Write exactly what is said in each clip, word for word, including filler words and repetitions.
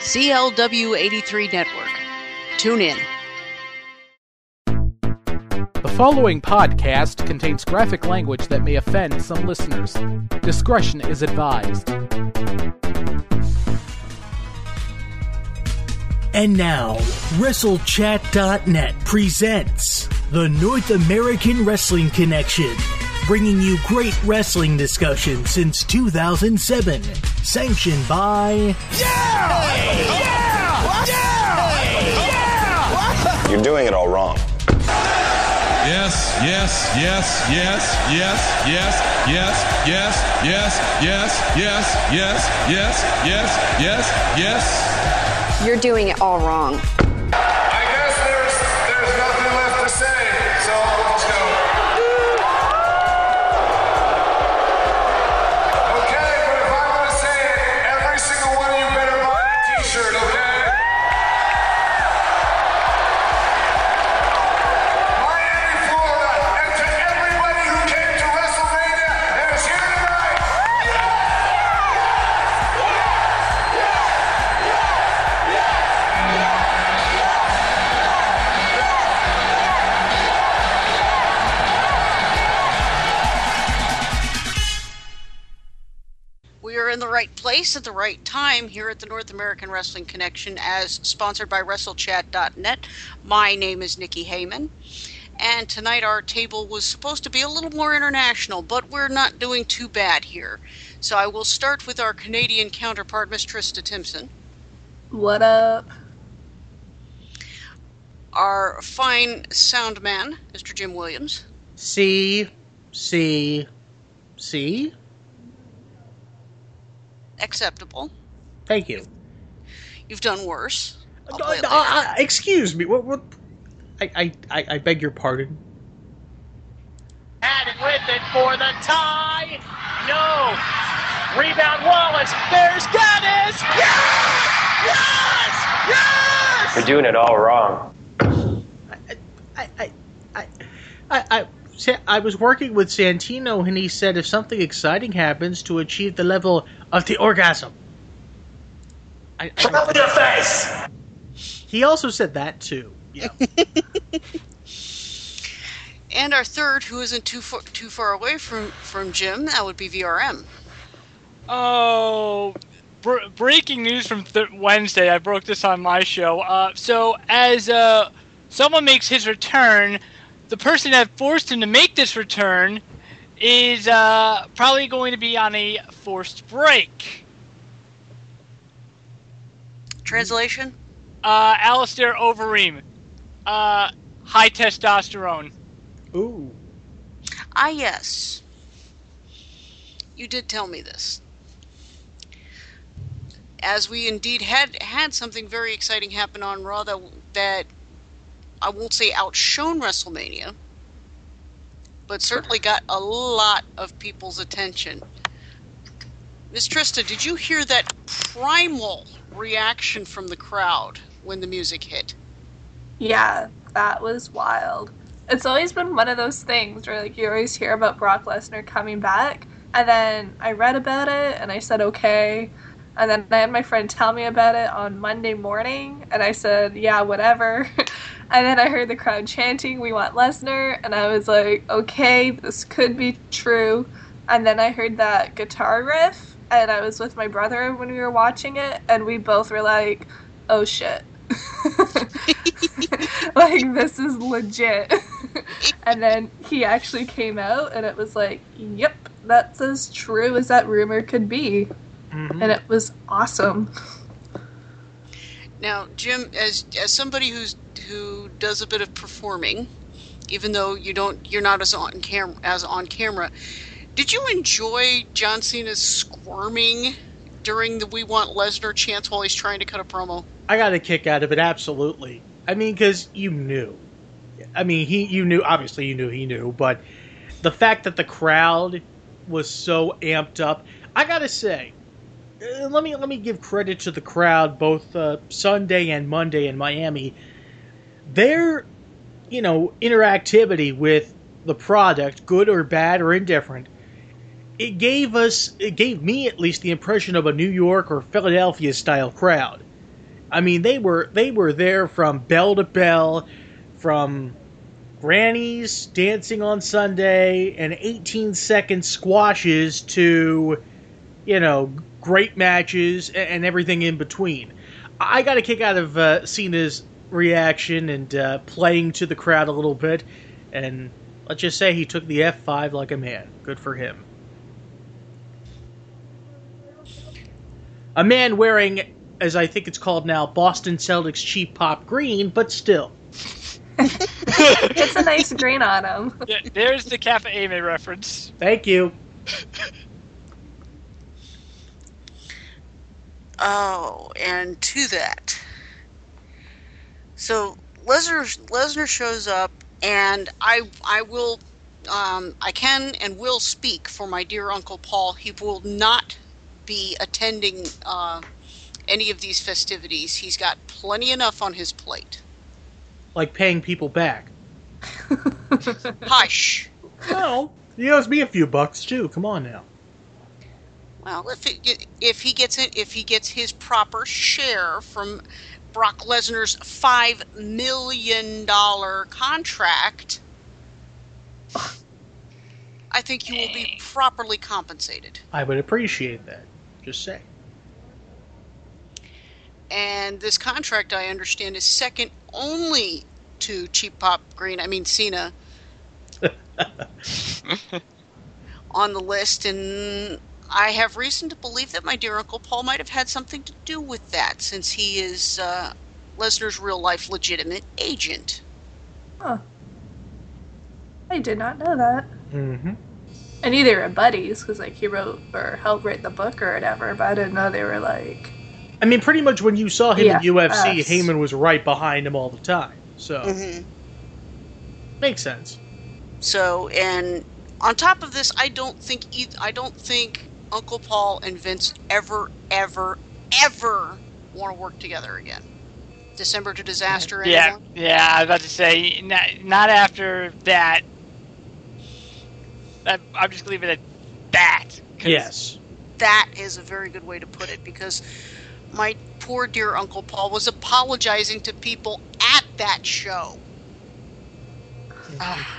C L W eighty-three Network. Tune in. The following podcast contains graphic language that may offend some listeners. Discretion is advised. And now, WrestleChat dot net presents the North American Wrestling Connection, bringing you great wrestling discussion since two thousand seven, sanctioned by... Yeah! Yeah! Yeah! You're doing it all wrong. Yes, yes, yes, yes, yes, yes, yes, yes, yes, yes, yes, yes, yes, yes, yes, yes. You're doing it all wrong. I guess there's there's nothing left to say, so let's go. Okay, but if I'm gonna say it, every single one of you better buy a t-shirt, okay? Miami, Florida, and to everybody who came to WrestleMania and is here tonight. We are in the right place at the right time here at the North American Wrestling Connection, as sponsored by WrestleChat dot net. My name is Nikki Heyman, and tonight our table was supposed to be a little more international, but we're not doing too bad here. So I will start with our Canadian counterpart, Miss Trista Timpson. What up? Our fine sound man, Mister Jim Williams. C, C, C. Acceptable. Thank you. You've done worse. I'll Uh, play it uh, uh, excuse me. What? What? I, I, I, I beg your pardon. Had it with it for the tie. No. Rebound Wallace. There's Gaddis. Yes! Yes! Yes! You're doing it all wrong. I, I, I, I, I, I, Sa- I was working with Santino, and he said if something exciting happens, to achieve the level of the orgasm. I, I, Throw your face. he also said that too. Yeah. And our third, who isn't too far, too far away from, from Jim, that would be V R M. Oh, br- breaking news from th- Wednesday. I broke this on my show. Uh, so as uh, someone makes his return, the person that forced him to make this return is uh, probably going to be on a forced break. Translation? Uh, Alistair Overeem. Uh, high testosterone. Ooh. Ah, yes. You did tell me this. As we indeed had had something very exciting happen on Raw that, that I won't say outshone WrestleMania, but certainly got a lot of people's attention. Miss Trista, did you hear that primal reaction from the crowd when the music hit? Yeah, that was wild. It's always been one of those things where, like, you always hear about Brock Lesnar coming back, and then I read about it, and I said, okay, and then I had my friend tell me about it on Monday morning, and I said, yeah, whatever, and then I heard the crowd chanting, we want Lesnar, and I was like, okay, this could be true, and then I heard that guitar riff, and I was with my brother when we were watching it, and we both were like, oh shit. Like, this is legit. And then he actually came out, and it was like, yep, that's as true as that rumor could be. Mm-hmm. And it was awesome. Now, Jim, as as somebody who's who does a bit of performing, even though you don't, you're not as on camera as on camera, did you enjoy John Cena's squirming during the "We Want Lesnar" chants while he's trying to cut a promo? I got a kick out of it, absolutely. I mean, because you knew. I mean, he, you knew, obviously you knew he knew, but the fact that the crowd was so amped up, I gotta say, uh, let me let me give credit to the crowd, both uh, Sunday and Monday in Miami. Their, you know, interactivity with the product, good or bad or indifferent, it gave us, it gave me at least the impression of a New York or Philadelphia style crowd. I mean, they were they were there from bell to bell, from grannies dancing on Sunday and eighteen second squashes to, you know, great matches and, and everything in between. I got a kick out of uh, Cena's reaction and uh, playing to the crowd a little bit, and let's just say he took the F five like a man. Good for him. A man wearing, as I think it's called now, Boston Celtics cheap pop green, but still. It's a nice green on him. Yeah, there's the Kappa Ame reference. Thank you. Oh, and to that. So Lesnar Lesnar shows up, and I I will um, I can and will speak for my dear Uncle Paul. He will not be attending uh, any of these festivities. He's got plenty enough on his plate. Like paying people back. Hush. No, he owes me a few bucks too. Come on now. Well, if it, if he gets it, if he gets his proper share from Brock Lesnar's five million dollar contract, I think he will be properly compensated. I would appreciate that. Just say. And this contract, I understand, is second only to Cheap Pop Green. I mean Cena on the list, and I have reason to believe that my dear Uncle Paul might have had something to do with that, since he is uh, Lesnar's real-life legitimate agent. Huh. I did not know that. Mm-hmm. I knew they were buddies, because like he wrote or helped write the book or whatever, but I didn't know they were like... I mean, pretty much when you saw him Yeah, in U F C, us. Heyman was right behind him all the time. So, Mm-hmm. makes sense. So, and on top of this, I don't think either, I don't think Uncle Paul and Vince ever, ever, ever want to work together again. December to Disaster Yeah, anymore? yeah. I was about to say not, not after that. that. I'm just gonna leave it at that. 'cause Yes. That is a very good way to put it, because my poor dear Uncle Paul was apologizing to people at that show. Ah.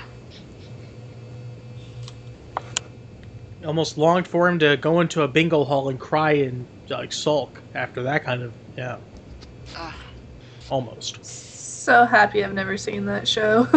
Almost longed for him to go into a bingo hall and cry and like sulk after that kind of yeah. Ah. Almost. So happy I've never seen that show.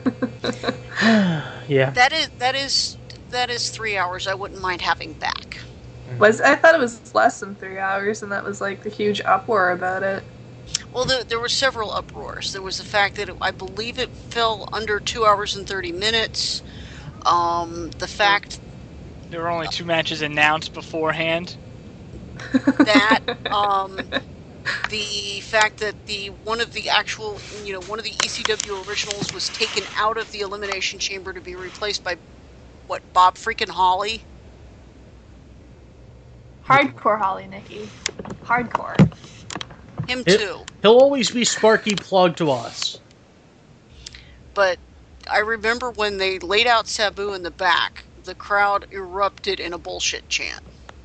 Yeah. That is that is that is three hours I wouldn't mind having back. was I thought it was less than three hours, and that was like the huge uproar about it. Well, there, there were several uproars. There was the fact that it, I believe it fell under two hours and thirty minutes. Um, the fact There were only two matches announced beforehand. that um, the fact that the one of the actual, you know, one of the E C W originals was taken out of the Elimination Chamber to be replaced by what, Bob freaking Holly? Hardcore Holly, Nikki. Hardcore. Him It- too. He'll always be Sparky Plug to us. But I remember when they laid out Sabu in the back, the crowd erupted in a bullshit chant.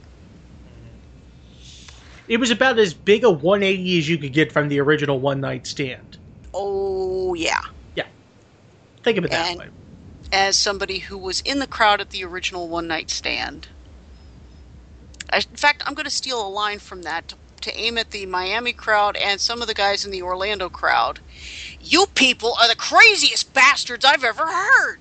It was about as big a one eighty as you could get from the original One Night Stand. Oh, yeah. Yeah. Think of it that And- way. As somebody who was in the crowd at the original One Night Stand. I, in fact, I'm going to steal a line from that to, to aim at the Miami crowd and some of the guys in the Orlando crowd. You people are the craziest bastards I've ever heard.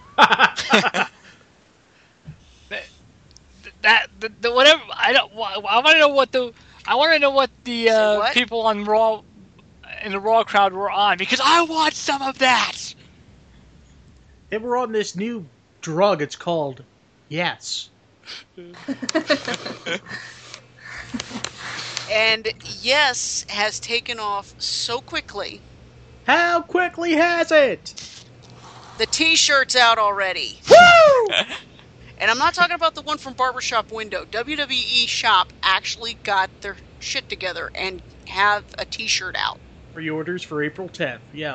That the, the whatever I don't. I want to know what the I want to know what the Say uh, what? people on Raw in the Raw crowd were on, because I want some of that. They were on this new drug. It's called Yes. And yes, has taken off so quickly. How quickly has it? The T-shirt's out already. Woo! And I'm not talking about the one from Barbershop Window. W W E Shop actually got their shit together and have a T-shirt out. Pre-orders for April tenth. Yeah.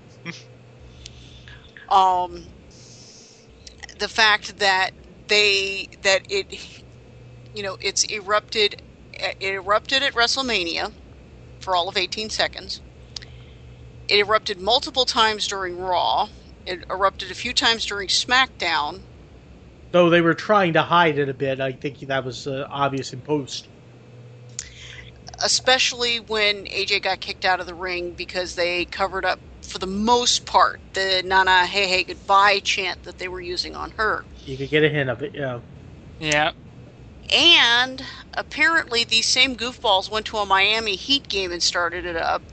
Um, the fact that they that it, you know, it's erupted, it erupted at WrestleMania. for all of eighteen seconds. It erupted multiple times during Raw. It erupted a few times during SmackDown. Though they were trying to hide it a bit, I think that was uh, obvious in post. Especially when A J got kicked out of the ring because they covered up, for the most part, the Nana Hey Hey Goodbye chant that they were using on her. You could get a hint of it, yeah. Yeah. And apparently these same goofballs went to a Miami Heat game and started it up.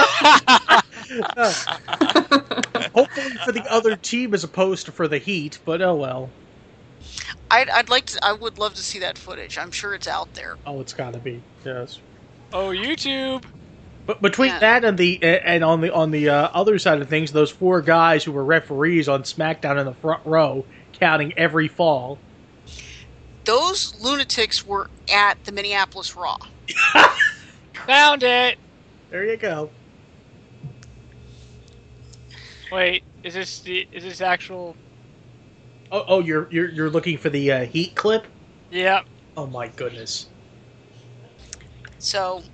Hopefully for the other team as opposed to for the Heat, but oh well. I'd, I'd like to. I would love to see that footage. I'm sure it's out there. Oh, it's got to be. Yes. Oh, YouTube. But between Yeah. that and the and on the on the uh, other side of things, those four guys who were referees on SmackDown in the front row, counting every fall. Those lunatics were at the Minneapolis Raw. Found it. There you go. Wait, is this the is this actual? Oh, oh, you're you're you're looking for the uh, Heat clip? Yeah. Oh my goodness. So,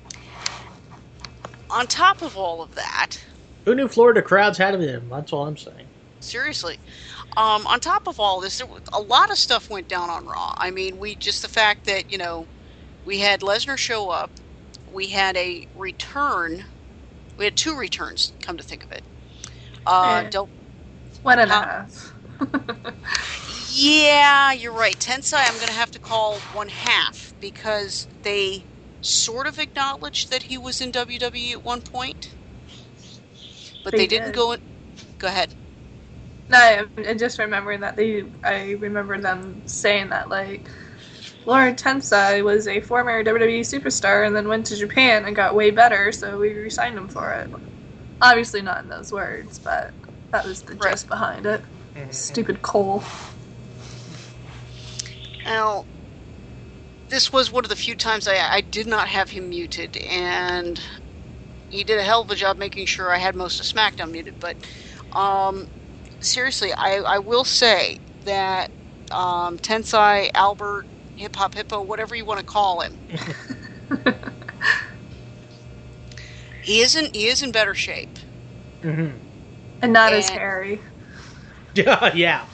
on top of all of that, Who knew Florida crowds had him? That's all I'm saying. seriously, um, on top of all this, there was, a lot of stuff went down on Raw. I mean, we just the fact that you know we had Lesnar show up, we had a return, we had two returns. Come to think of it, uh, Yeah. Del- One and a Huh? half. Yeah, you're right. Tensai, I'm going to have to call one half because they sort of acknowledged that he was in W W E at one point, but they, They didn't did. go in. Go ahead. No, I'm I'm just remembering that they. I remember them saying that like, Lord Tensai was a former W W E superstar and then went to Japan and got way better, so we re-signed him for it. Obviously not in those words, but that was the Right. gist behind it. Stupid Cole. Now, this was one of the few times I, I did not have him muted, and he did a hell of a job making sure I had most of SmackDown muted. But um, seriously, I, I will say that um, Tensai, Albert, Hip Hop Hippo, whatever you want to call him, he isn't. He is in better shape. Mm-hmm. And not as And- hairy. Yeah, yeah.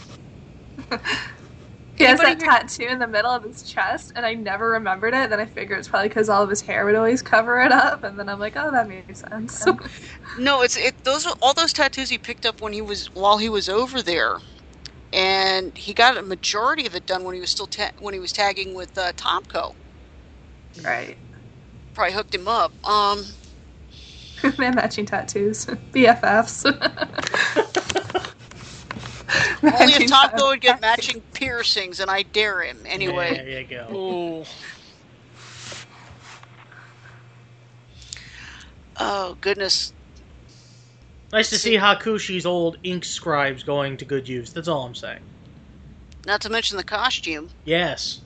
He has that Anybody here- tattoo in the middle of his chest, and I never remembered it. Then I figured it's probably because all of his hair would always cover it up, and then I'm like, oh, that makes sense. No, it's it. Those are all those tattoos he picked up when he was while he was over there, and he got a majority of it done when he was still ta- when he was tagging with uh, Tomko. Right. Probably hooked him up. Um, Man, matching tattoos. B F Fs. only if Tomko would get matching piercings, and I dare him anyway. There you go. Ooh. Oh goodness. Nice to see Hakushi's old ink scribes going to good use. That's all I'm saying. Not to mention the costume. Yes.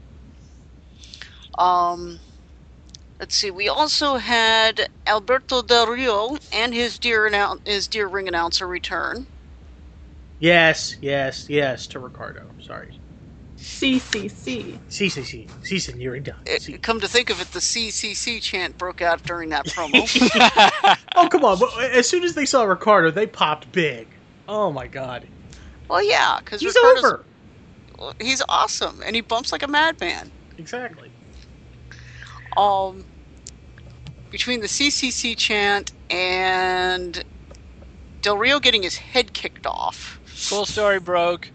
Um, let's see. We also had Alberto Del Rio and his dear annou- his dear ring announcer return. Yes, yes, yes, to Ricardo. Sorry. C C C. Si, si, si. Si, senorita. It, Si. come to think of it, the C C C chant broke out during that promo. Oh, come on. But as soon as they saw Ricardo, they popped big. Oh, my God. Well, yeah, because He's Ricardo's over. he's awesome, and he bumps like a madman. Exactly. Um, between the C C C chant and Del Rio getting his head kicked off. Cool story, broke.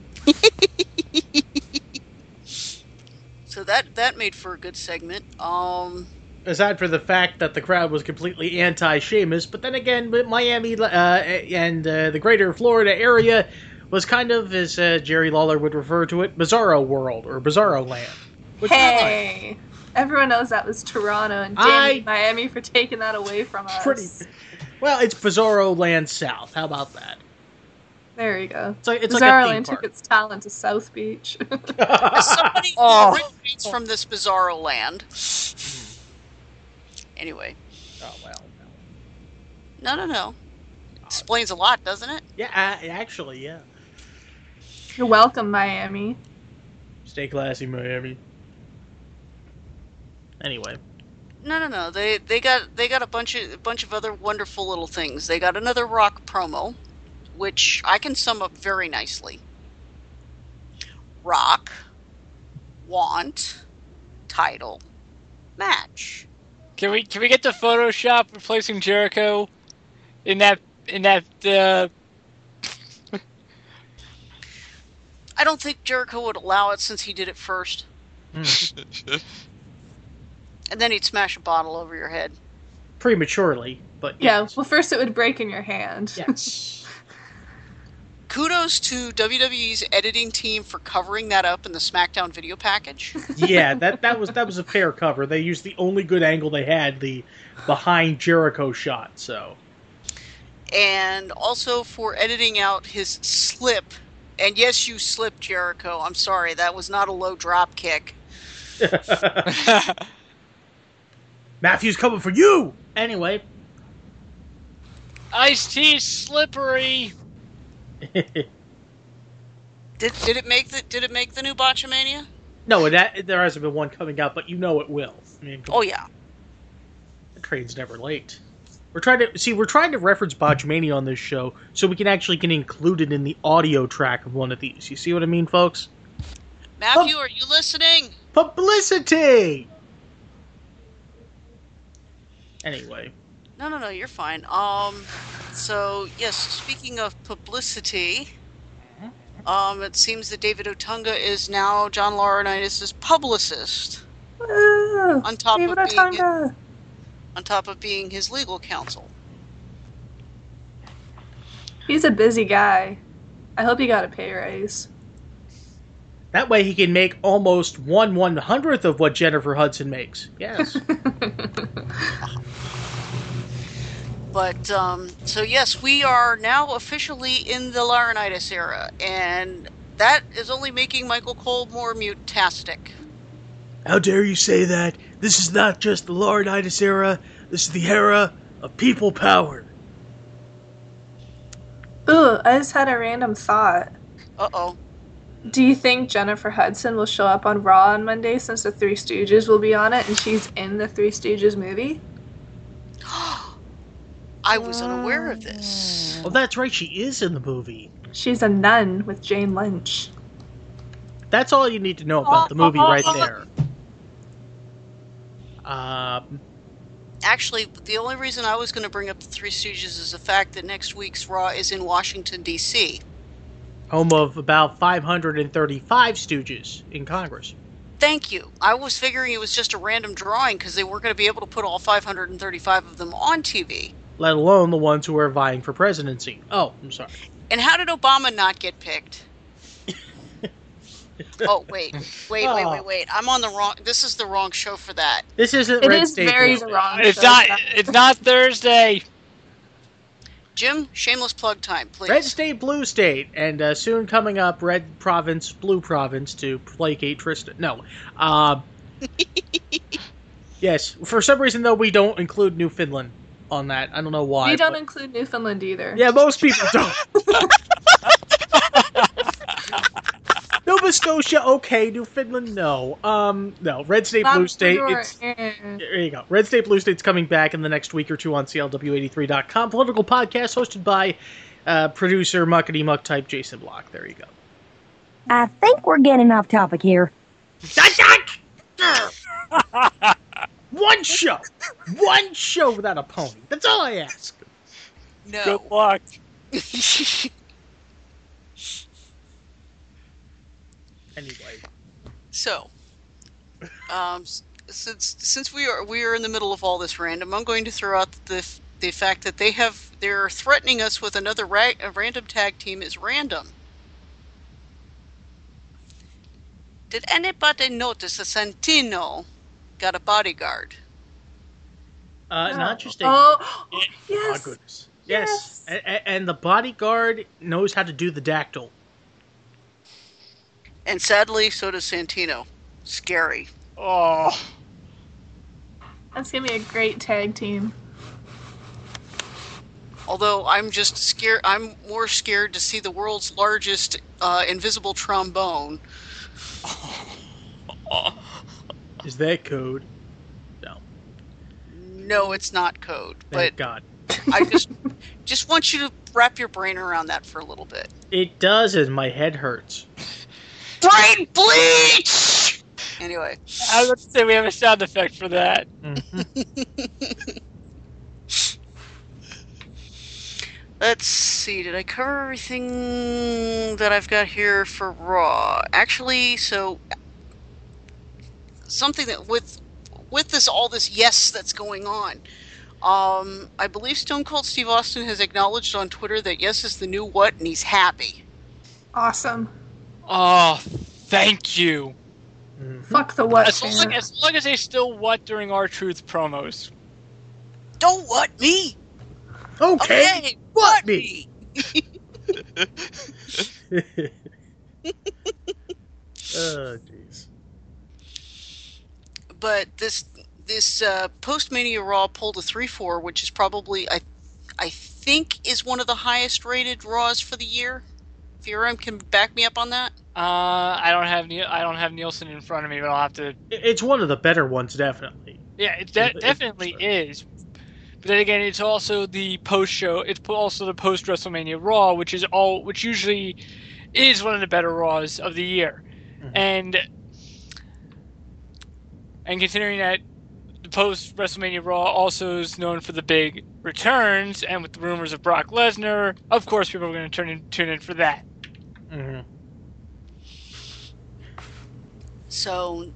So that that made for a good segment. Um, Aside for the fact that the crowd was completely anti-Sheamus, but then again, Miami uh, and uh, the greater Florida area was kind of, as uh, Jerry Lawler would refer to it, Bizarro World, or Bizarro Land. Which I like. Hey! Everyone knows that was Toronto, and damn I- you, Miami for taking that away from us. Pretty. Well, it's Bizarro Land South. How about that? There you go. It's like, it's Bizarro like a theme Land took park. its talent to South Beach. as somebody Oh. who originates from this bizarro land. Anyway, Oh, well. no, no, no. Explains a lot, doesn't it? Yeah, uh, actually, yeah. You're welcome, Miami. Stay classy, Miami. Anyway. No, no, no. They they got they got a bunch of a bunch of other wonderful little things. They got another Rock promo, which I can sum up very nicely. Rock, want, title, match. Can we can we get the Photoshop replacing Jericho in that in that? Uh... I don't think Jericho would allow it since he did it first. Mm. And then he'd smash a bottle over your head. Prematurely, but Yeah, yes. well, first it would break in your hand. Yes. Kudos to W W E's editing team for covering that up in the SmackDown video package. Yeah, that, that was that was a fair cover. They used the only good angle they had, the behind Jericho shot, so. And also for editing out his slip. And yes, you slipped, Jericho. I'm sorry, that was not a low drop kick. Matthew's coming for you! Anyway. Ice-T slippery. Did did it make the did it make the new Botchamania? No, that, there hasn't been one coming out, but you know it will. I mean, Oh yeah. the train's never late. We're trying to see. We're trying to reference Botchamania on this show, so we can actually get included in the audio track of one of these. You see what I mean, folks? Matthew, are you listening? Publicity. Anyway, No, no, no, you're fine. Um, so yes, speaking of publicity, um, it seems that David Otunga is now John Laurinaitis' publicist, Woo! on top David of being Otunga. on top of being his legal counsel. He's a busy guy. I hope he got a pay raise. that way he can make almost one one hundredth of what Jennifer Hudson makes. Yes. But, um, so yes, we are now officially in the Laurinaitis era, and that is only making Michael Cole more mutastic. How dare you say that? This is not just the Laurinaitis era. This is the era of people power. Ooh, I just had a random thought. Uh-oh. Do you think Jennifer Hudson will show up on Raw on Monday since the Three Stooges will be on it and she's in the Three Stooges movie? I was unaware of this. Oh, that's right. She is in the movie. She's a nun with Jane Lynch. That's all you need to know about the movie right there. Um, Actually, the only reason I was going to bring up the Three Stooges is the fact that next week's Raw is in Washington, D C home of about five hundred thirty-five Stooges in Congress. Thank you. I was figuring it was just a random drawing because they weren't going to be able to put all five hundred thirty-five of them on T V. Let alone the ones who are vying for presidency. Oh, I'm sorry. And how did Obama not get picked? Oh, wait. Wait, wait, wait, wait. I'm on the wrong... This is the wrong show for that. This isn't It Red is State very Blue the State. wrong It's show. not. It's not Thursday. Jim, shameless plug time, please. Red State, Blue State, and uh, soon coming up, Red Province, Blue Province to placate Tristan. No. Uh, yes. For some reason, though, we don't include Newfoundland on that. I don't know why. We don't but- include Newfoundland either. Yeah, most people don't. Nova Scotia, okay. Newfoundland, no. Um, no. Red State, Blue State. It's, Eh. there you go. Red State, Blue State's coming back in the next week or two on C L W eighty-three dot com. Political podcast hosted by uh, producer Muckety Muck type Jason Block. There you go. I think we're getting off topic here. One show. One show without a pony. That's all I ask. No. Good luck. Anyway. So, um, s- since since we are we are in the middle of all this random, I'm going to throw out the the fact that they have they're threatening us with another ra- a random tag team is random. Did anybody notice that Santino got a bodyguard? Uh, No. not just a... Oh, Oh, yes. goodness. Yes. A- a- and the bodyguard knows how to do the dactyl. And sadly, so does Santino. Scary. Oh. That's going to be a great tag team. Although I'm just scared, I'm more scared to see the world's largest uh, invisible trombone. Is that code? No. No, it's not code. Thank but God. I just just want you to wrap your brain around that for a little bit. It does, and my head hurts. Brain bleach! Anyway. I was about to say we have a sound effect for that. Mm-hmm. Let's see, did I cover everything that I've got here for Raw? Actually, so something that with with this all this yes that's going on, um, I believe Stone Cold Steve Austin has acknowledged on Twitter that yes is the new what, and he's happy. Awesome. Oh, thank you. Mm-hmm. Fuck the what. As long, as long as they still what during R-Truth promos. Don't what me. Okay, okay what what me? me? Oh, jeez. But this this uh, post-Mania Raw pulled a three four, which is probably, I I think, is one of the highest rated Raws for the year. If your M can back me up on that. Uh, I don't have Ne- I don't have Nielsen in front of me, but I'll have to. It's one of the better ones, definitely. Yeah, it de- definitely is. But then again, it's also the post show. It's also the post WrestleMania Raw, which is all, which usually is one of the better Raws of the year, mm-hmm. and and considering that the post WrestleMania Raw also is known for the big returns, and with the rumors of Brock Lesnar, of course, people are going to turn in, tune in for that. Mm-hmm. So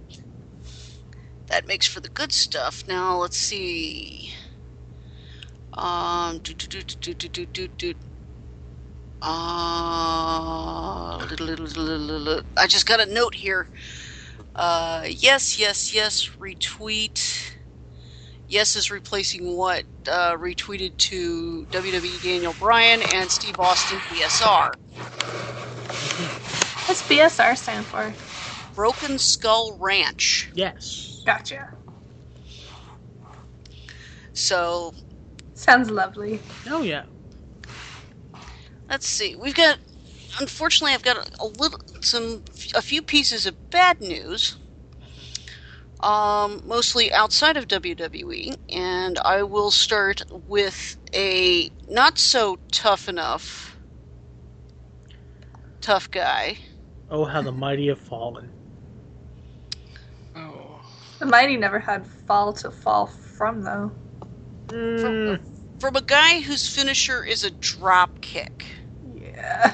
that makes for the good stuff. Now let's see. Um, do, do, do, do, do, do, do, do. Uh, little, little, little, little, little. I just got a note here. Uh, yes, yes, yes, retweet. Yes is replacing what? Uh, retweeted to W W E Daniel Bryan and Steve Austin B S R. What's B S R stand for? Broken Skull Ranch. Yes. Gotcha. So... Sounds lovely. Oh, yeah. Let's see. We've got... Unfortunately, I've got a, a little... some... a few pieces of bad news. Um, mostly outside of W W E. And I will start with a not-so-tough enough... tough guy. Oh, how the mighty have fallen. Oh. The mighty never had fall to fall from, though. Mm. From, from a guy whose finisher is a drop kick. Yeah.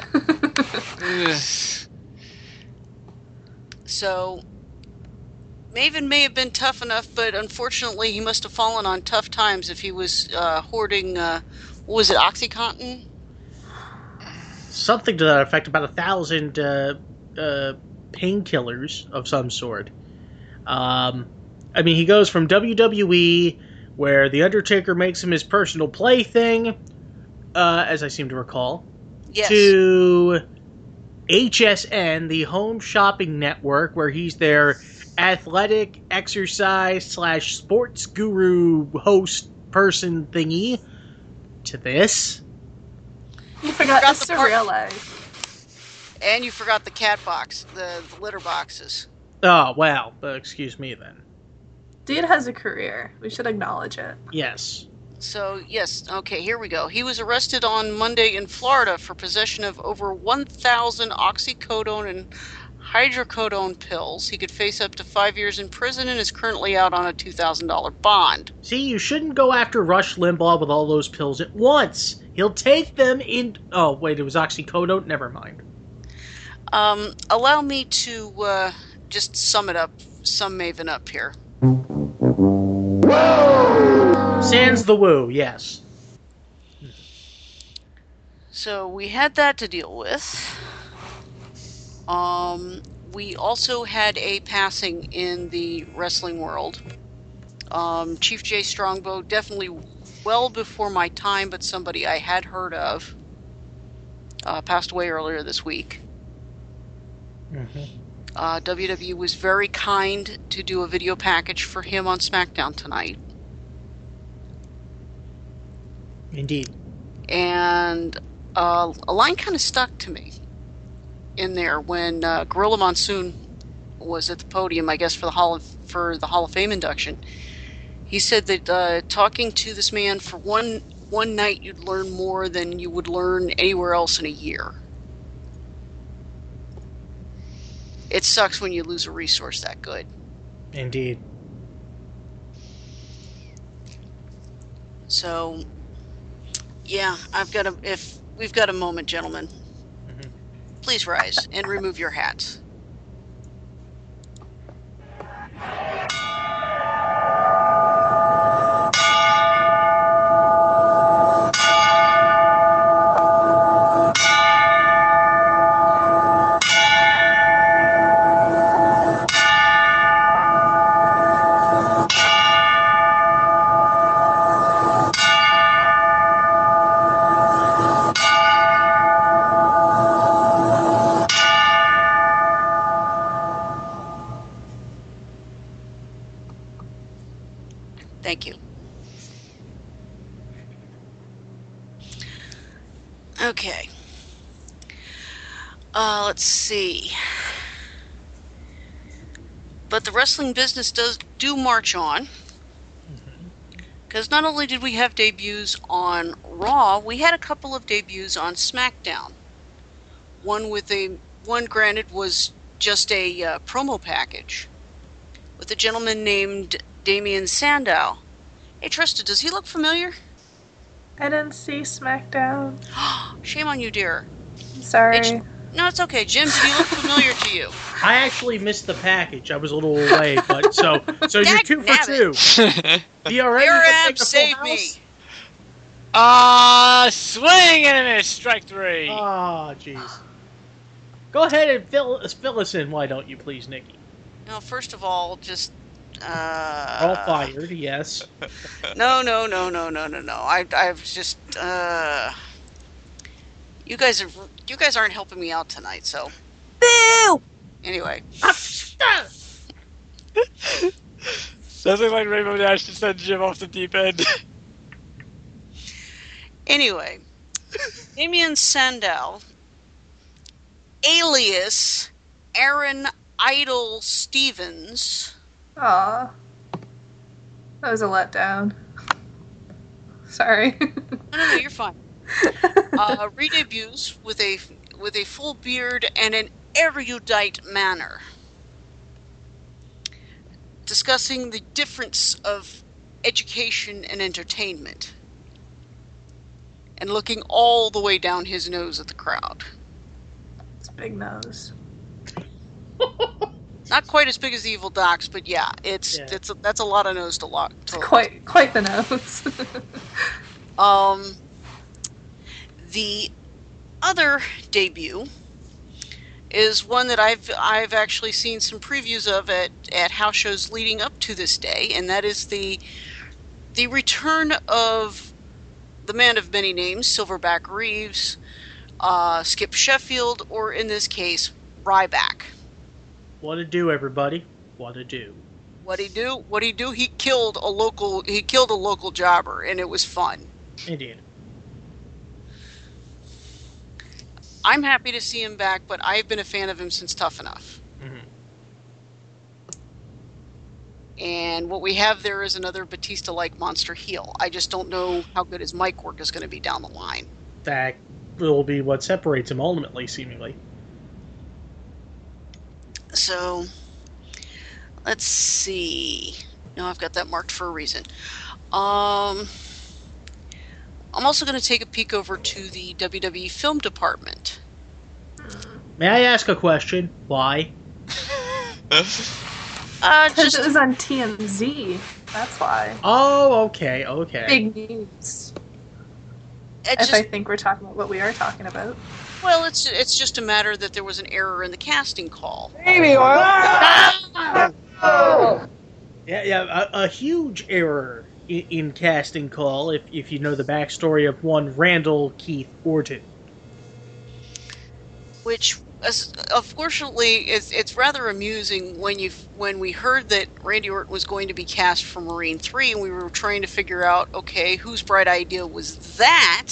So, Maven may have been tough enough, but unfortunately he must have fallen on tough times if he was uh, hoarding, uh, what was it, OxyContin? Something to that effect, about a thousand uh, uh, painkillers of some sort. Um, I mean, he goes from W W E, where The Undertaker makes him his personal plaything, uh, as I seem to recall, yes. to H S N, the Home Shopping Network, where he's their athletic exercise slash sports guru host person thingy, to this. You forgot, forgot the the surreal part- life. And you forgot the cat box, the, the litter boxes. Oh, well, uh, excuse me then. Dude has a career. We should acknowledge it. Yes. So, yes, okay, here we go. He was arrested on Monday in Florida for possession of over one thousand oxycodone and hydrocodone pills. He could face up to five years in prison and is currently out on a two thousand dollars bond. See, you shouldn't go after Rush Limbaugh with all those pills at once. He'll take them in... Oh, wait, it was oxycodone? Never mind. Um, allow me to uh, just sum it up, sum Maven up here. Sans the woo, yes. So we had that to deal with. Um, we also had a passing in the wrestling world. Um, Chief Jay Strongbow, definitely well before my time, but somebody I had heard of, uh, passed away earlier this week. Mm-hmm. Uh, W W E was very kind to do a video package for him on SmackDown tonight. Indeed. And uh, a line kind of stuck to me in there when uh, Gorilla Monsoon was at the podium, I guess, for the Hall of, for the Hall of Fame induction. He said that uh, talking to this man for one one night, you'd learn more than you would learn anywhere else in a year. It sucks when you lose a resource that good. Indeed. So, yeah, I've got a. If we've got a moment, gentlemen, Mhm. please rise and remove your hats. Thank you. Okay. Uh, let's see. But the wrestling business does do march on. Because not only did we have debuts on Raw, we had a couple of debuts on SmackDown. One with a one, granted, was just a uh, promo package with a gentleman named Damian Sandow. Hey, Trista, does he look familiar? I didn't see SmackDown. Shame on you, dear. I'm sorry. Hey, no, it's okay. Jim, did he look familiar to you? I actually missed the package. I was a little away, but so so you're two for two. The already Arab, save me. Ah, uh, swing and a miss. Strike three. Oh, jeez. Go ahead and fill, fill us in, why don't you, please, Nikki? No, first of all, just... Uh, all fired, yes. No, no, no, no, no, no, no. I, I've just... Uh, you guys are, you guys aren't helping me out tonight, so... Boo! Anyway. Something like Rainbow Dash to send Jim off the deep end. Anyway. Damian Sandow, alias Aaron Idol Stevens. Aw. That was a letdown. Sorry. No, no, no, you're fine. Uh, re-debuts with a, with a full beard and an erudite manner, discussing the difference of education and entertainment, and looking all the way down his nose at the crowd. It's a big nose. Not quite as big as the Evil Docs, but yeah, it's Yeah. it's a, that's a lot of nose to lock. To Quite, quite the nose. Um, the other debut is one that I've I've actually seen some previews of at, at house shows leading up to this day, and that is the the return of the man of many names, Silverback Reeves, uh, Skip Sheffield, or in this case, Ryback. What to do, everybody? What to do? What he do? What he do? He killed a local. He killed a local jobber, and it was fun. Indeed. I'm happy to see him back, but I've been a fan of him since Tough Enough. Mm-hmm. And what we have there is another Batista-like monster heel. I just don't know how good his mic work is going to be down the line. That will be what separates him ultimately, seemingly. So, let's see. No, I've got that marked for a reason. Um, I'm also going to take a peek over to the W W E film department. May I ask a question? Why? Uh, Because just it was on T M Z. That's why. Oh, okay, okay. Big news. it If just, I think we're talking about what we are talking about. well, it's it's just a matter that there was an error in the casting call. Yeah, yeah, a, a huge error in, in casting call, if, if you know the backstory of one Randall Keith Orton. Which, as- unfortunately, it's, it's rather amusing when you when we heard that Randy Orton was going to be cast for Marine three, and we were trying to figure out, okay, whose bright idea was that?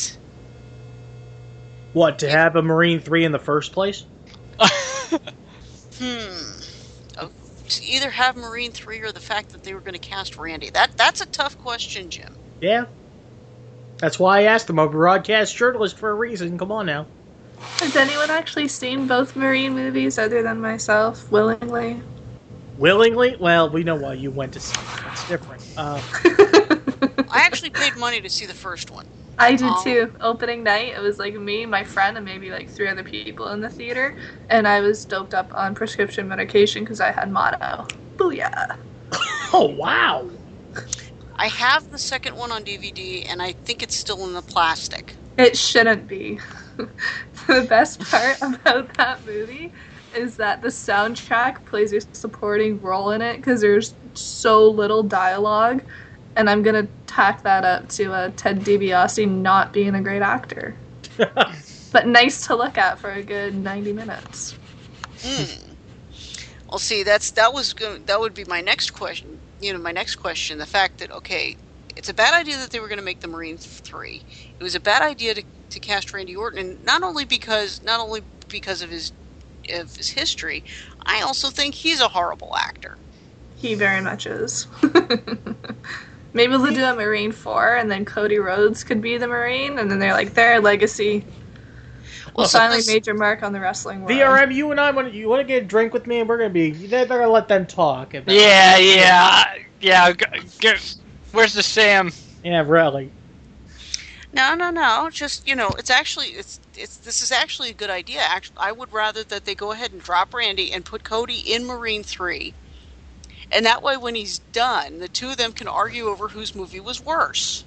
What, to have a Marine three in the first place? Hmm. Oh, to either have Marine three or the fact that they were going to cast Randy? That That's a tough question, Jim. Yeah. That's why I asked him. I'm a broadcast journalist for a reason. Come on now. Has anyone actually seen both Marine movies other than myself, willingly? Willingly? Well, we know why you went to see them. That's different. Um, I actually paid money to see the first one. I did Um, too. Opening night, it was like me, my friend, and maybe like three other people in the theater. And I was doped up on prescription medication because I had mono. Booyah. Oh, wow. I have the second one on D V D, and I think it's still in the plastic. It shouldn't be. The best part about that movie is that the soundtrack plays a supporting role in it because there's so little dialogue, and I'm gonna tack that up to uh, Ted DiBiase not being a great actor, but nice to look at for a good ninety minutes. Hmm. Well, see, that's that was go- that would be my next question. You know, my next question: the fact that okay, it's a bad idea that they were going to make the Marine three. It was a bad idea to, to cast Randy Orton, and not only because not only because of his of his history, I also think he's a horrible actor. He very much is. Maybe they'll do a Marine four, and then Cody Rhodes could be the Marine, and then they're like, their legacy will Well, so finally this- made your mark on the wrestling world. V R M, you and I want you want to get a drink with me, and we're gonna be. They're gonna let them talk. About Yeah, yeah, yeah. G- g- where's the Sam? Yeah, really. No, no, no. Just you know, it's actually it's it's this is actually a good idea. Actually, I would rather that they go ahead and drop Randy and put Cody in Marine three, and that way, when he's done, the two of them can argue over whose movie was worse.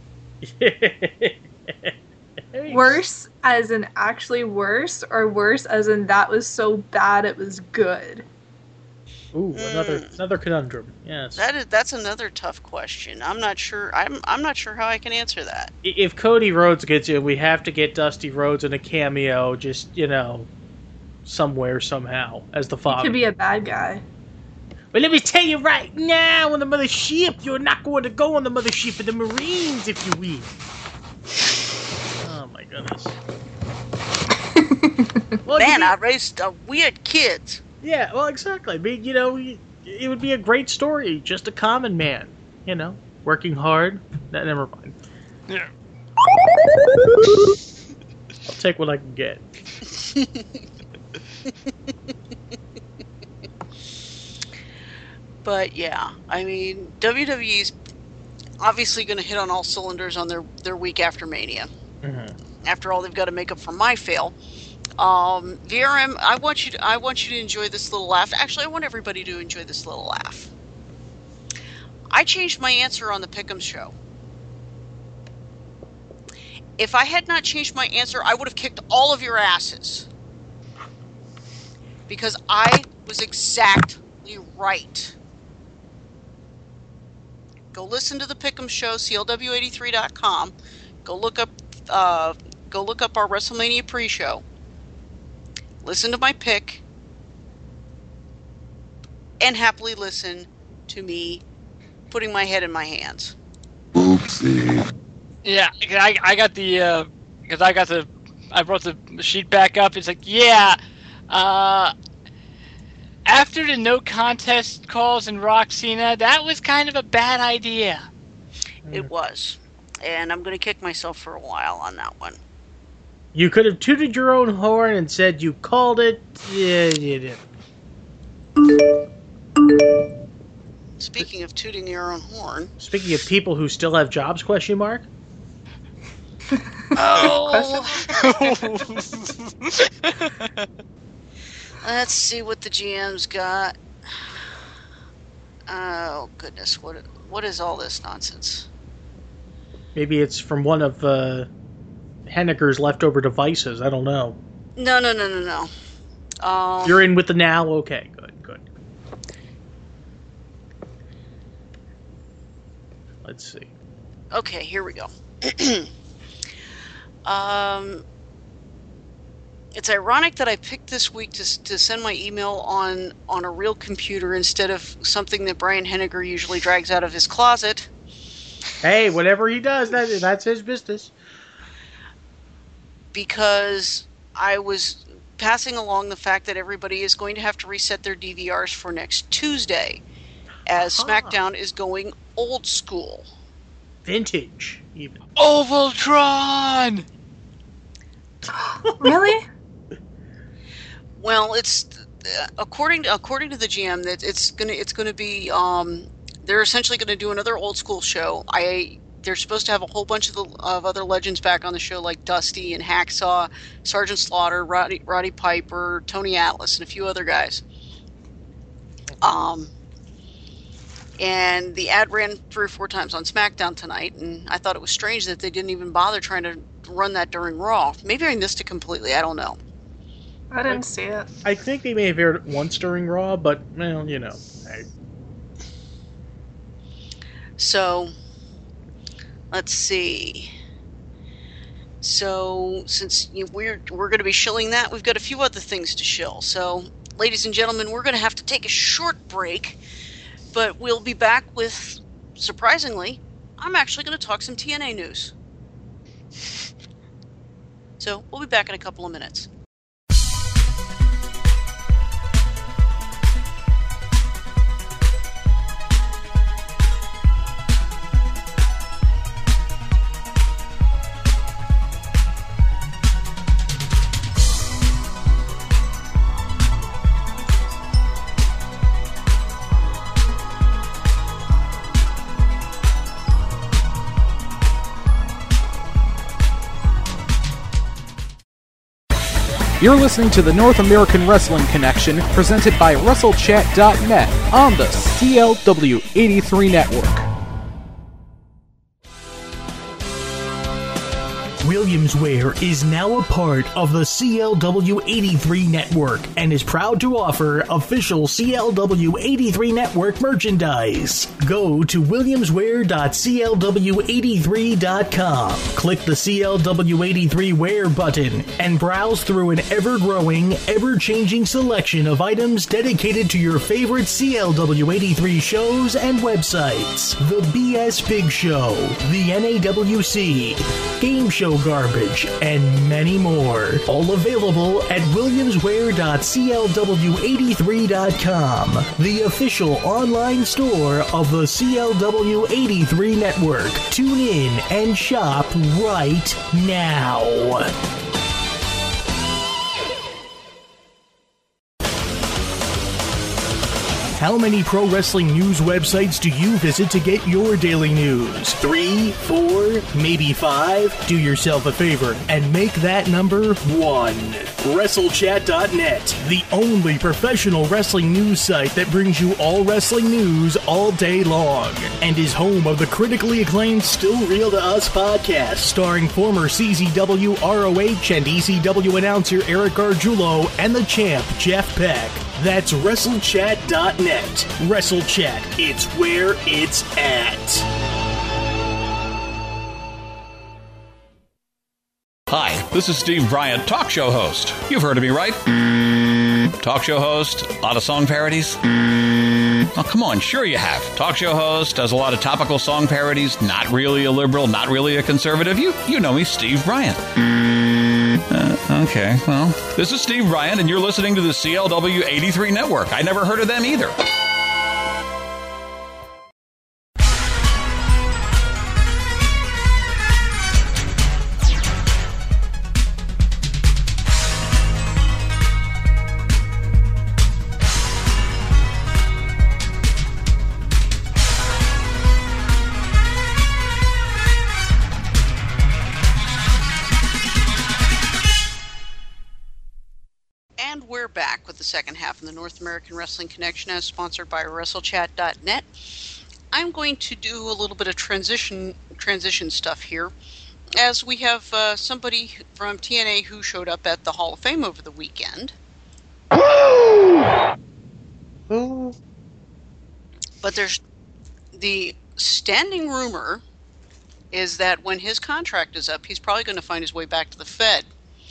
Worse as in actually worse, or worse as in that was so bad it was good? Ooh, another another conundrum. Yes. That is that's another tough question. I'm not sure. I'm I'm not sure how I can answer that. I- If Cody Rhodes gets in, we have to get Dusty Rhodes in a cameo, just you know, somewhere somehow as the He father. could be a bad guy. But let me tell you right now, on the mothership, you're not going to go on the mothership of the Marines if you win. Oh my goodness. Well, Man, you- I raised uh, weird kids. Yeah, well, exactly. I mean, you know, it would be a great story. Just a common man, you know, working hard. Nah, never mind. Yeah. I'll take what I can get. But yeah, I mean, W W E's obviously going to hit on all cylinders on their, their week after Mania. Mm-hmm. After all, they've got to make up for my fail. Um, V R M, I want you to I want you to enjoy this little laugh. Actually, I want everybody to enjoy this little laugh. I changed my answer on the Pick'em show. If I had not changed my answer, I would have kicked all of your asses. Because I was exactly right. Go listen to the Pick'em show, C L W eighty-three dot com. Go look up uh, go look up our WrestleMania pre-show. Listen to my pick. And happily listen to me putting my head in my hands. Oopsie. Yeah, I, I got the, because uh, I got the, I brought the sheet back up. It's like, yeah, uh, after the no contest calls in Rock Cena, that was kind of a bad idea. It was. And I'm going to kick myself for a while on that one. You could have tooted your own horn and said you called it. Yeah, you did. Speaking of tooting your own horn. Speaking of people who still have jobs, question mark? Oh. Let's see what the G M's got. Oh, goodness. What What is all this nonsense? Maybe it's from one of uh, Henniger's leftover devices. I don't know. No, no, no, no, no. Um, You're in with the now? Okay, good, good. Let's see. Okay, here we go. um, it's ironic that I picked this week to to send my email on, on a real computer instead of something that Brian Henniger usually drags out of his closet. Hey, whatever he does, that that's his business. Because I was passing along the fact that everybody is going to have to reset their D V Rs for next Tuesday, as uh-huh. SmackDown is going old school. Vintage, even. Ovaltron! Really? Well, it's uh, according to, according to the G M that it's gonna it's gonna be um, they're essentially gonna do another old school show. I they're supposed to have a whole bunch of the of other legends back on the show, like Dusty and Hacksaw, Sergeant Slaughter, Roddy, Roddy Piper, Tony Atlas, and a few other guys. Um, and the ad ran three or four times on SmackDown tonight, and I thought it was strange that they didn't even bother trying to run that during Raw. Maybe I missed it completely. I don't know. I didn't see it. I think they may have aired it once during Raw, but, well, you know. I... So, let's see. So, since you, we're we're going to be shilling that, we've got a few other things to shill. So, ladies and gentlemen, we're going to have to take a short break, but we'll be back with, surprisingly, I'm actually going to talk some T N A news. So, we'll be back in a couple of minutes. You're listening to the North American Wrestling Connection, presented by Wrestle Chat dot net on the C L W eighty-three Network. Williamswear is now a part of the C L W eighty-three Network and is proud to offer official C L W eighty-three Network merchandise. Go to williamswear dot c l w eighty-three dot com, click the C L W eighty-three Wear button, and browse through an ever-growing, ever-changing selection of items dedicated to your favorite C L W eighty-three shows and websites. The B S Big Show, the N A W C, Game Show Garbage, and many more. All available at williamswear dot c l w eighty-three dot com, the official online store of the C L W eighty-three Network. Tune in and shop right now. How many pro wrestling news websites do you visit to get your daily news? Three, four, maybe five? Do yourself a favor and make that number one. Wrestle Chat dot net, the only professional wrestling news site that brings you all wrestling news all day long, and is home of the critically acclaimed Still Real to Us podcast, starring former C Z W, R O H, and E C W announcer Eric Gargiulo and the champ Jeff Beck. That's Wrestle Chat dot net. Wrestle Chat, it's where it's at. Hi, this is Steve Bryant, talk show host. You've heard of me, right? Talk show host, a lot of song parodies. Oh, come on, sure you have. Talk show host, does a lot of topical song parodies, not really a liberal, not really a conservative. You you know me, Steve Bryant. Uh, okay, well, this is Steve Bryant, and you're listening to the C L W eighty-three Network. I never heard of them either. The second half of the North American Wrestling Connection, as sponsored by Wrestle Chat dot net. I'm going to do a little bit of transition transition stuff here, as we have uh, somebody from T N A who showed up at the Hall of Fame over the weekend. Ooh. But there's the standing rumor is that when his contract is up, he's probably going to find his way back to the Fed.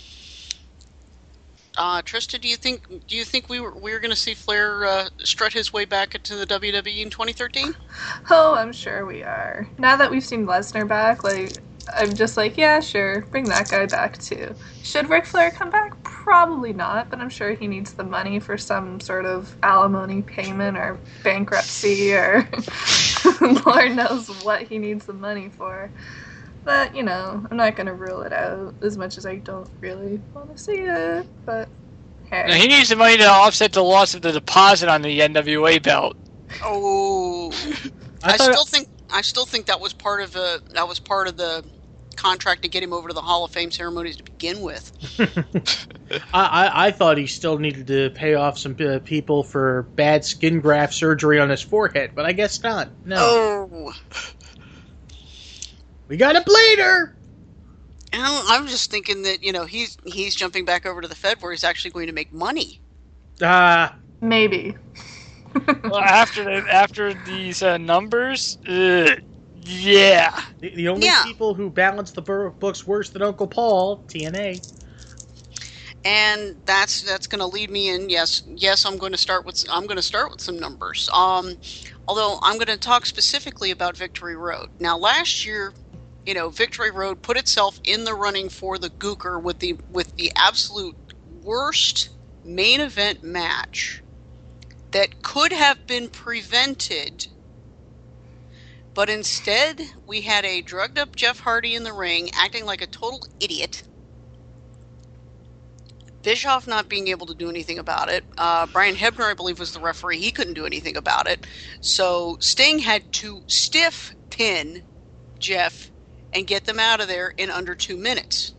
Uh, Trista, do you think do you think we were we were going to see Flair uh, strut his way back into the W W E in twenty thirteen? Oh, I'm sure we are. Now that we've seen Lesnar back, like I'm just like, yeah, sure, bring that guy back too. Should Ric Flair come back? Probably not, but I'm sure he needs the money for some sort of alimony payment or bankruptcy or Lord knows what he needs the money for. But, you know, I'm not going to rule it out as much as I don't really want to see it, but hey. Now, he needs the money to offset the loss of the deposit on the N W A belt. Oh, I, I still think I still think that was part of the that was part of the contract to get him over to the Hall of Fame ceremonies to begin with. I, I, I thought he still needed to pay off some uh, people for bad skin graft surgery on his forehead, but I guess not. No. Oh. We got a bleeder! And I'm just thinking that, you know, he's he's jumping back over to the Fed where he's actually going to make money. Ah. Uh, Maybe. Well, after the, after these uh, numbers, uh, yeah. The, the only yeah. people who balance the books worse than Uncle Paul, T N A. And that's that's going to lead me in. Yes, yes, I'm going to start with I'm going to start with some numbers. Um, although I'm going to talk specifically about Victory Road. Now, last year, you know, Victory Road put itself in the running for the Gooker with the with the absolute worst main event match that could have been prevented. But instead, we had a drugged up Jeff Hardy in the ring acting like a total idiot. Bischoff not being able to do anything about it. Uh, Brian Hebner, I believe, was the referee. He couldn't do anything about it. So Sting had to stiff pin Jeff and get them out of there in under two minutes.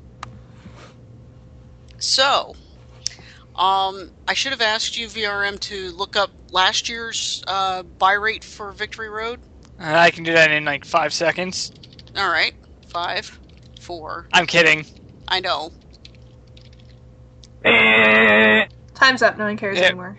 So, um, I should have asked you, V R M, to look up last year's uh, buy rate for Victory Road. I can do that in like five seconds. All right. Five, four. I'm kidding. I know. Time's up. No one cares yeah. anymore.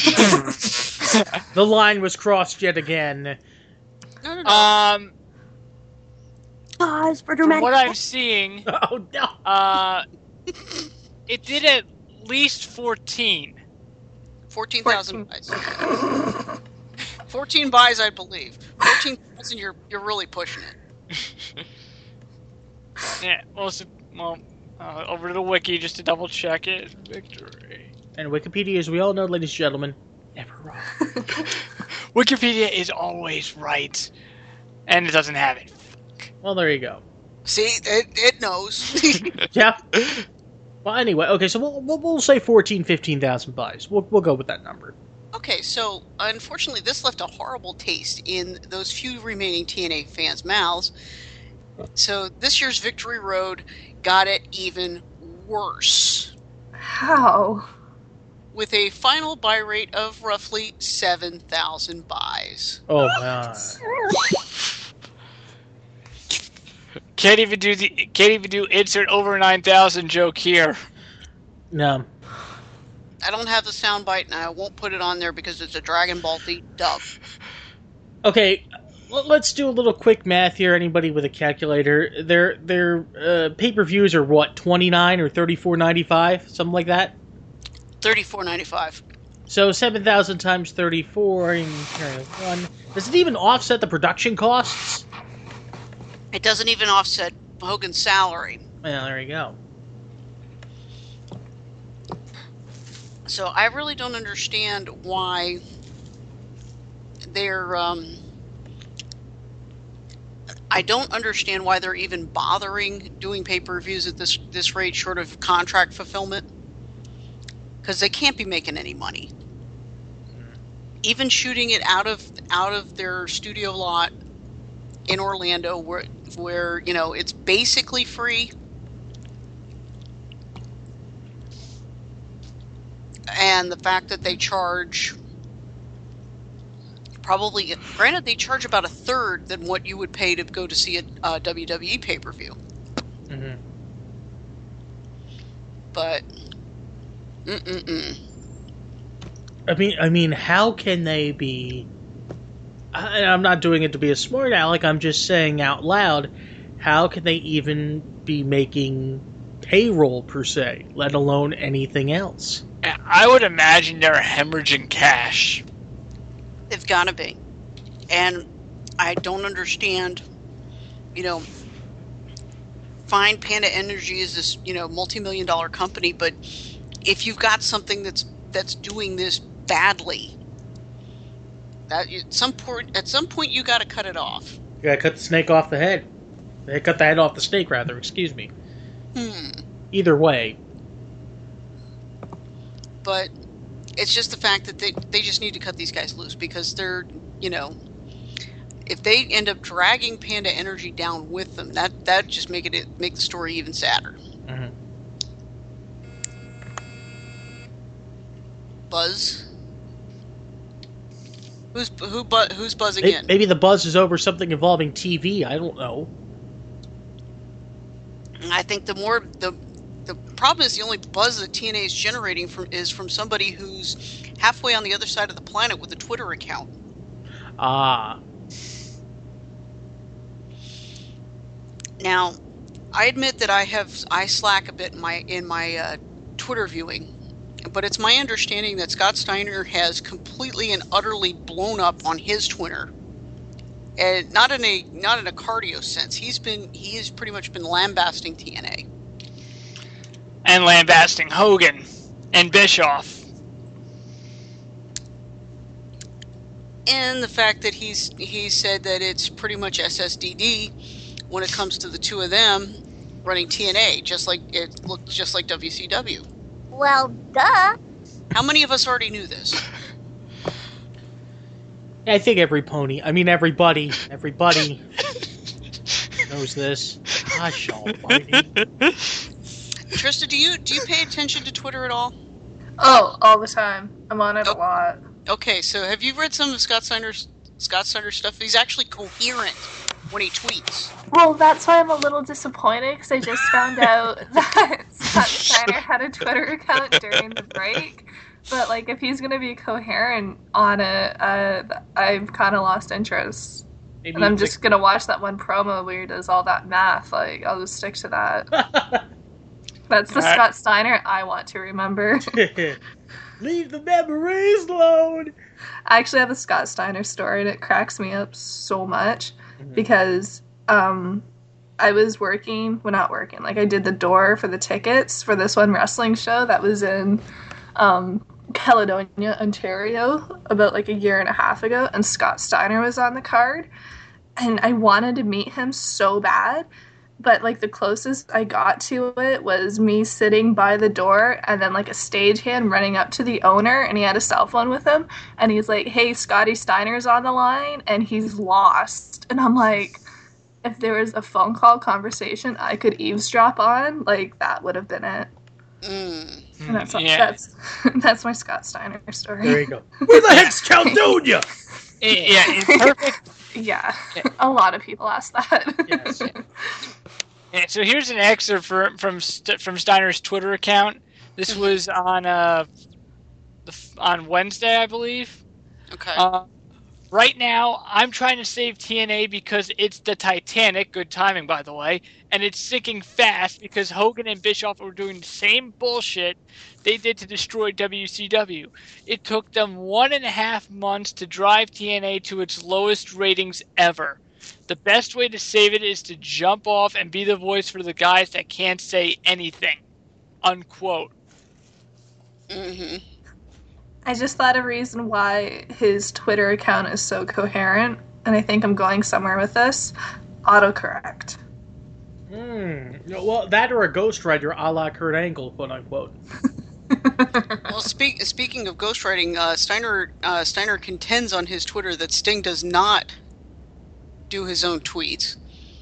The line was crossed yet again. No, no, no. Um, Pause for from dramatic. what I'm seeing, Oh, no. uh, it did at least fourteen. fourteen thousand buys. fourteen buys, I believe. fourteen thousand, you're, you're really pushing it. Yeah, well, so, well uh, over to the wiki just to double check it. Victory. And Wikipedia, as we all know, ladies and gentlemen, never wrong. Wikipedia is always right, and it doesn't have it. Well, there you go. See, it, it knows. Yeah. Well, anyway, okay, so we'll, we'll, we'll say fourteen, fifteen thousand buys. We'll, we'll go with that number. Okay, so unfortunately, this left a horrible taste in those few remaining T N A fans' mouths. So this year's Victory Road got it even worse. How? With a final buy rate of roughly seven thousand buys. Oh, my. Can't even do the can't even do insert over nine thousand joke here. No. I don't have the soundbite, and I won't put it on there because it's a Dragon Ball Z dub. Okay, l- let's do a little quick math here. Anybody with a calculator? Their their uh, pay-per-views are what, twenty-nine or thirty-four ninety-five, something like that. Thirty-four ninety-five. So seven thousand times thirty-four and uh, one. Does it even offset the production costs? It doesn't even offset Hogan's salary. Well, there you go. So I really don't understand why they're. Um, I don't understand why they're even bothering doing pay-per-views at this this rate, short of contract fulfillment, because they can't be making any money. Even shooting it out of out of their studio lot in Orlando, where where you know it's basically free. And the fact that they charge, probably, granted, they charge about a third than what you would pay to go to see a uh, W W E pay-per-view. Mm-hmm. But, mm-mm-mm. I mean, I mean, how can they be? I, I'm not doing it to be a smart aleck. I'm just saying out loud. How can they even be making payroll per se, let alone anything else? I would imagine they're hemorrhaging cash. They've got to be. And I don't understand, you know, fine, Panda Energy is this, you know, multi-million dollar company, but if you've got something that's that's doing this badly, that at some point at some point you got to cut it off. You gotta cut the snake off the head. They cut the head off the snake, rather. Excuse me. Hmm. Either way. But it's just the fact that they they just need to cut these guys loose because they're, you know, if they end up dragging Panda Energy down with them, that that just make it make the story even sadder. Mm-hmm. Buzz. Who's who? Bu- who's buzzing Maybe, in? maybe the buzz is over something involving T V. I don't know. I think the more the the problem is the only buzz that T N A is generating from is from somebody who's halfway on the other side of the planet with a Twitter account. Ah. Now, I admit that I have I slack a bit in my in my uh, Twitter viewing, but it's my understanding that Scott Steiner has completely and utterly blown up on his Twitter, and not in a not in a cardio sense. He's been he has pretty much been lambasting T N A and lambasting Hogan and Bischoff, and the fact that he's he said that it's pretty much S S D D when it comes to the two of them running T N A, just like it looked just like W C W. Well, duh. How many of us already knew this? I think every pony, I mean everybody, everybody knows this. Gosh almighty. Trista, do you do you pay attention to Twitter at all? Oh, all the time. I'm on it oh. a lot. Okay, so have you read some of Scott Steiner's Scott Steiner's stuff? He's actually coherent when he tweets. Well, that's why I'm a little disappointed, because I just found out that Scott Steiner had a Twitter account during the break. But, like, if he's going to be coherent on it, uh, I've kind of lost interest. Maybe and I'm just like... going to watch that one promo where he does all that math. Like, I'll just stick to that. That's the right. Scott Steiner I want to remember. Leave the memories alone! I actually have a Scott Steiner story, and it cracks me up so much. Mm-hmm. Because um, I was working, well, not working, like I did the door for the tickets for this one wrestling show that was in um, Caledonia, Ontario, about like a year and a half ago, and Scott Steiner was on the card, and I wanted to meet him so bad, but like the closest I got to it was me sitting by the door and then like a stagehand running up to the owner, and he had a cell phone with him, and he's like, "Hey, Scotty Steiner's on the line," and he's lost. And I'm like, if there was a phone call conversation I could eavesdrop on, like that would have been it. Mm. And that's yeah. that's that's my Scott Steiner story. There you go. Where the heck's Caledonia? Yeah, it's perfect. Yeah, a lot of people ask that. Yes. Yeah, so here's an excerpt for, from from Steiner's Twitter account. This was on uh the, on Wednesday, I believe. Okay. Uh, right now, I'm trying to save T N A because it's the Titanic. Good timing, by the way. And it's sinking fast because Hogan and Bischoff were doing the same bullshit they did to destroy W C W. It took them one and a half months to drive T N A to its lowest ratings ever. The best way to save it is to jump off and be the voice for the guys that can't say anything. Unquote. Mm-hmm. I just thought a reason why his Twitter account is so coherent, and I think I'm going somewhere with this, autocorrect. Hmm. Well, that or a ghostwriter a la Kurt Angle, quote unquote. Well, speak, speaking of ghostwriting, uh, Steiner uh, Steiner contends on his Twitter that Sting does not do his own tweets.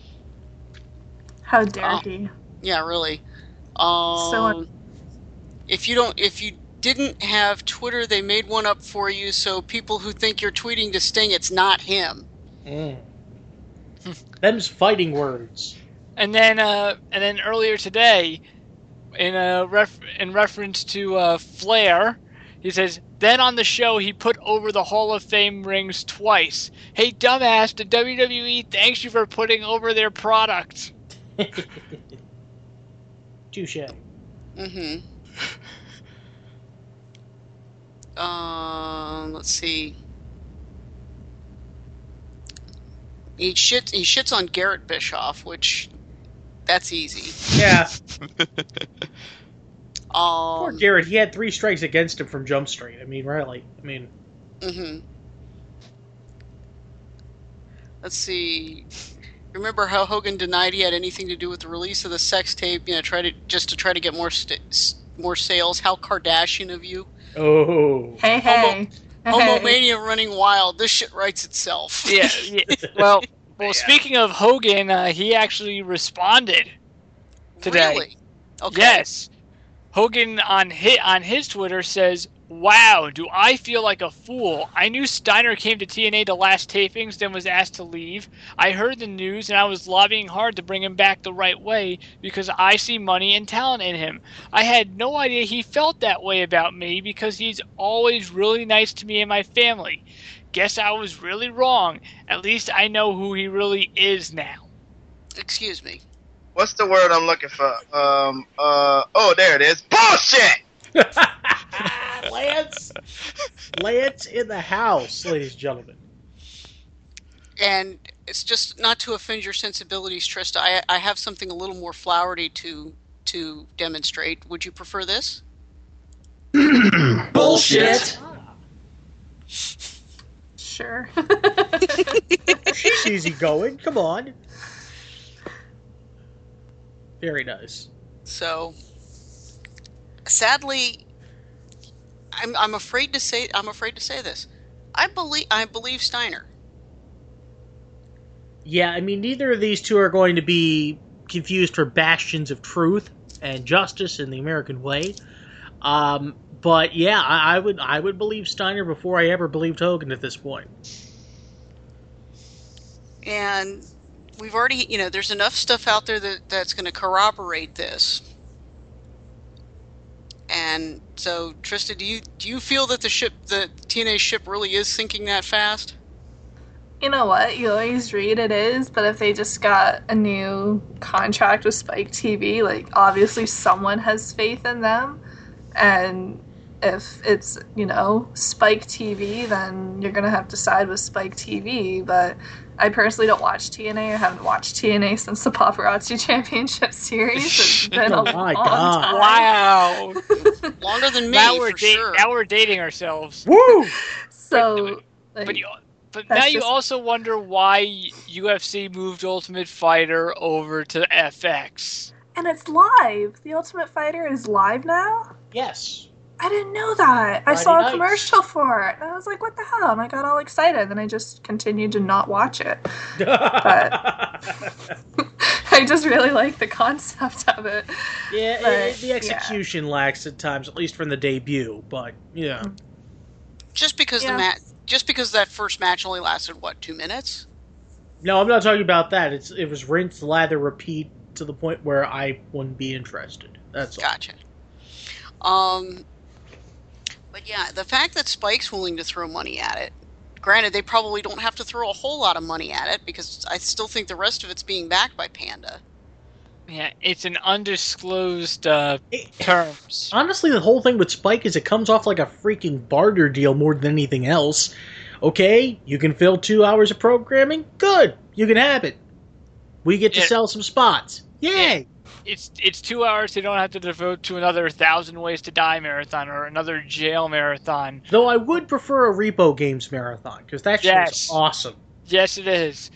How dare uh, he? Yeah, really. Um, so, if you don't, if you didn't have Twitter, they made one up for you. So people who think you're tweeting to Sting, it's not him. Mm. Them's fighting words. And then, uh, and then earlier today, in a ref- in reference to uh, Flair, he says, then on the show he put over the Hall of Fame rings twice. Hey, dumbass, the W W E thanks you for putting over their product. Touche. Mm-hmm. Um, let's see. He shits. He shits on Garrett Bischoff, which that's easy. Yeah. Um, Poor Garrett, he had three strikes against him from Jump Street. I mean, really. I mean... Mm-hmm. Let's see. Remember how Hogan denied he had anything to do with the release of the sex tape? You know, try to just to try to get more st- more sales. How Kardashian of you! Oh, hey, hey, Homo- hey. Homomania running wild. This shit writes itself. Yeah. yeah. Well, well. Speaking of Hogan, uh, he actually responded today. Really? Okay. Yes. Hogan on his, on his Twitter says, "Wow, do I feel like a fool? I knew Steiner came to T N A to last tapings, then was asked to leave. I heard the news, and I was lobbying hard to bring him back the right way because I see money and talent in him. I had no idea he felt that way about me because he's always really nice to me and my family. Guess I was really wrong. At least I know who he really is now." Excuse me. What's the word I'm looking for? Um. Uh. Oh, there it is. Bullshit. Lance, Lance in the house, ladies and gentlemen. And it's just not to offend your sensibilities, Trista. I, I have something a little more flowery to to demonstrate. Would you prefer this? Bullshit. Sure. She's easy going. Come on. Very nice. So, sadly, I'm I'm afraid to say I'm afraid to say this. I believe I believe Steiner. Yeah, I mean, neither of these two are going to be confused for bastions of truth and justice in the American way. Um, but yeah, I, I would I would believe Steiner before I ever believed Hogan at this point. And we've already, you know, there's enough stuff out there that that's going to corroborate this. And so, Trista, do you do you feel that the ship, the T N A ship, really is sinking that fast? You know what? You always read it is, but if they just got a new contract with Spike T V, like, obviously someone has faith in them. And if it's, you know, Spike T V, then you're going to have to side with Spike T V. But I personally don't watch T N A. I haven't watched T N A since the Paparazzi Championship Series. It's been Oh a my long God. time. Wow. Longer than me, now we're for da- sure. now we're dating ourselves. Woo! So, But like, you, but that's now you just- also wonder why U F C moved Ultimate Fighter over to F X. and it's live. The Ultimate Fighter is live now? Yes. I didn't know that. I Friday saw a nights. commercial for it, and I was like, what the hell? And I got all excited, and I just continued to not watch it. But I just really like the concept of it. Yeah, But, it, the execution lacks at times, at least from the debut. But yeah, Just because Yeah. the match, just because that first match only lasted what, two minutes? no, I'm not talking about that. It's it was rinse, lather, repeat to the point where I wouldn't be interested. That's all. Gotcha. Um, but yeah, the fact that Spike's willing to throw money at it. Granted, they probably don't have to throw a whole lot of money at it because I still think the rest of it's being backed by Panda. Yeah, it's an undisclosed uh, terms. Honestly, the whole thing with Spike is it comes off like a freaking barter deal more than anything else. Okay, you can fill two hours of programming? Good, you can have it. We get to Yeah. sell some spots. Yay! It's it's two hours they don't have to devote to another Thousand Ways to Die marathon or another jail marathon. Though I would prefer a Repo Games marathon, because that shit Yes. is awesome. Yes, it is.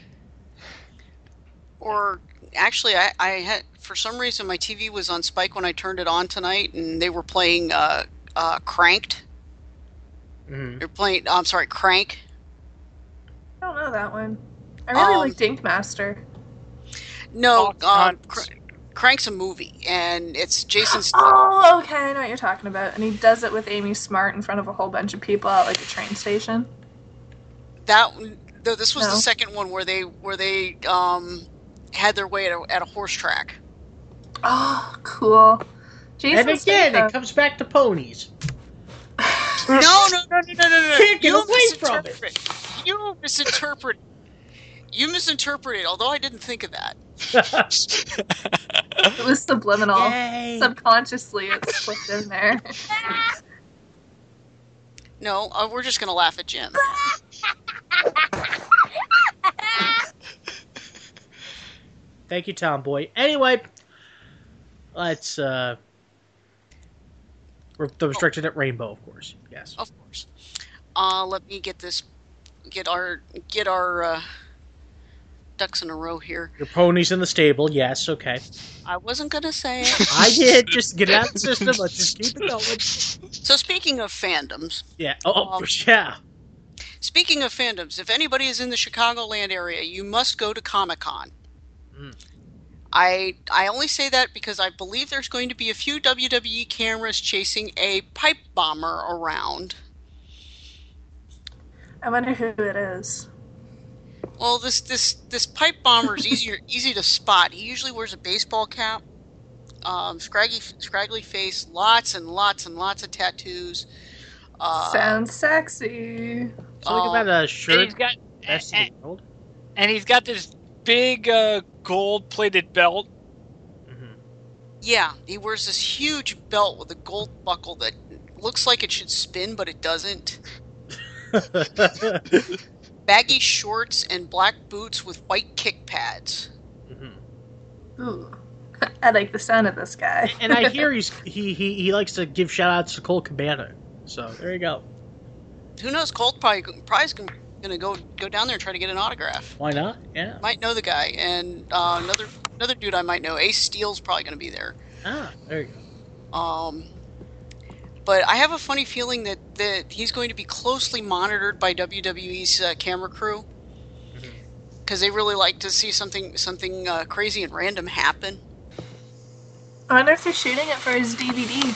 Or actually, I, I had for some reason my T V was on Spike when I turned it on tonight, and they were playing uh, uh, Cranked. Mm-hmm. They're playing. I'm sorry, Crank. I don't know that one. I really Um, like Dinkmaster. No, Fox um, Hunt. Cr- Crank's a movie, and it's Jason. St- Oh, okay, I know what you're talking about. And he does it with Amy Smart in front of a whole bunch of people at like a train station. that though this was No. the second one where they where they um had their way at a, at a horse track. Oh, cool. Jason And again, Statham. it comes back to ponies. No, no, no, no, no, no, no. Can't get You away from it. misinterpret. You misinterpret. You misinterpreted. Although I didn't think of that. It was subliminal. Yay. Subconsciously, it's slipped in there. No, uh, we're just gonna laugh at Jim. Thank you, Tomboy. Anyway, let's uh The restricted at Rainbow, of course. Yes. Of course. Uh, let me get this, get our, get our uh, ducks in a row here. Your pony's in the stable. Yes. Okay. I wasn't gonna say it. I did. Just get it out of the system. Let's just keep it going. So speaking of fandoms. Yeah. Oh, um, yeah. Speaking of fandoms, if anybody is in the Chicagoland area, you must go to Comic-Con. Mm. I I only say that because I believe there's going to be a few W W E cameras chasing a pipe bomber around. I wonder who it is. Well, this this this pipe bomber is easier easy to spot. He usually wears a baseball cap, um, scraggy scraggly face, lots and lots and lots of tattoos. Uh, Sounds sexy. Something um, about a shirt. And he's got best in the world. and he's got this big uh, gold-plated belt. Yeah, he wears this huge belt with a gold buckle that looks like it should spin, but it doesn't. Baggy shorts and black boots with white kick pads. Mm-hmm. Ooh. I like the sound of this guy. And I hear he's he, he he likes to give shout outs to Colt Cabana. So there you go. Who knows? Colt probably probably's going to go go down there and try to get an autograph. Why not? Yeah. Might know the guy, and uh, another another dude I might know. Ace Steel's probably going to be there. Ah, there you go. Um, but I have a funny feeling that, that he's going to be closely monitored by W W E's uh, camera crew, because they really like to see something something uh, crazy and random happen. I wonder if they're shooting it for his D V D.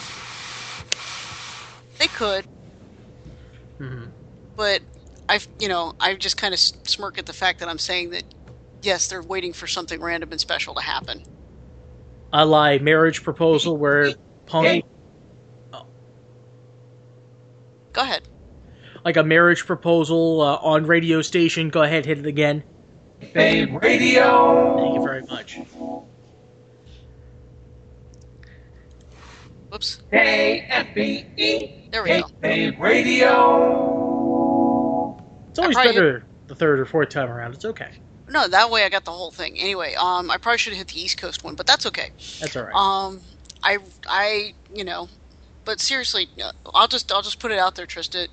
They could, Mm-hmm. but I, you know, I just kind of smirk at the fact that I'm saying that yes, they're waiting for something random and special to happen. A la Marriage Proposal, where Punk, oh, Go ahead. like a Marriage Proposal uh, on radio station. Go ahead, hit it again. Babe Radio. Thank you very much. Whoops. K F B E. There we go. Babe Radio. It's always I probably- better the third or fourth time around. It's okay. No, that way I got the whole thing. Anyway, um, I probably should have hit the East Coast one, but that's okay. That's all right. Um, I, I, you know, but seriously, uh, I'll just, I'll just put it out there, Trista.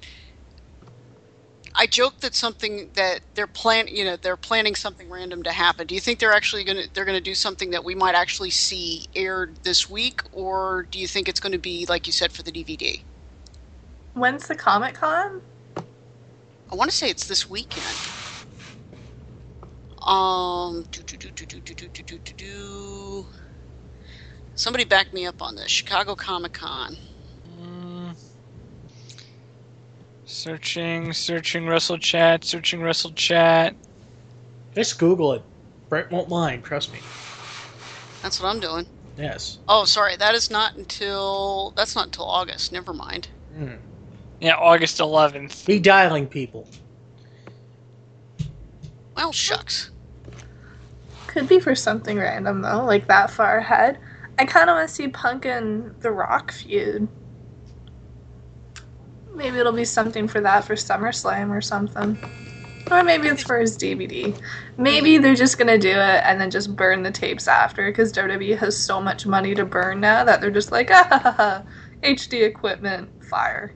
I joke that something that they're plan, you know, they're planning something random to happen. Do you think they're actually gonna, they're gonna do something that we might actually see aired this week, or do you think it's going to be like you said for the D V D? When's the Comic Con? I want to say it's this weekend. Um, do, do, do, do, do, do, do, do, do, do, do. Somebody back me up on this. Chicago Comic Con. Mm. Searching, searching Wrestle Chat, searching Wrestle Chat. Just Google it. Brett won't mind. Trust me. That's what I'm doing. Yes. Oh, sorry. That is not until. That's not until August. Never mind. Mm. Yeah, August eleventh. Be dialing people. Well, shucks. Could be for something random, though, like that far ahead. I kind of want to see Punk and The Rock feud. Maybe it'll be something for that for SummerSlam or something. Or maybe it's for his D V D. Maybe they're just going to do it and then just burn the tapes after, because W W E has so much money to burn now that they're just like, ah, ha, ha, ha. H D equipment, fire.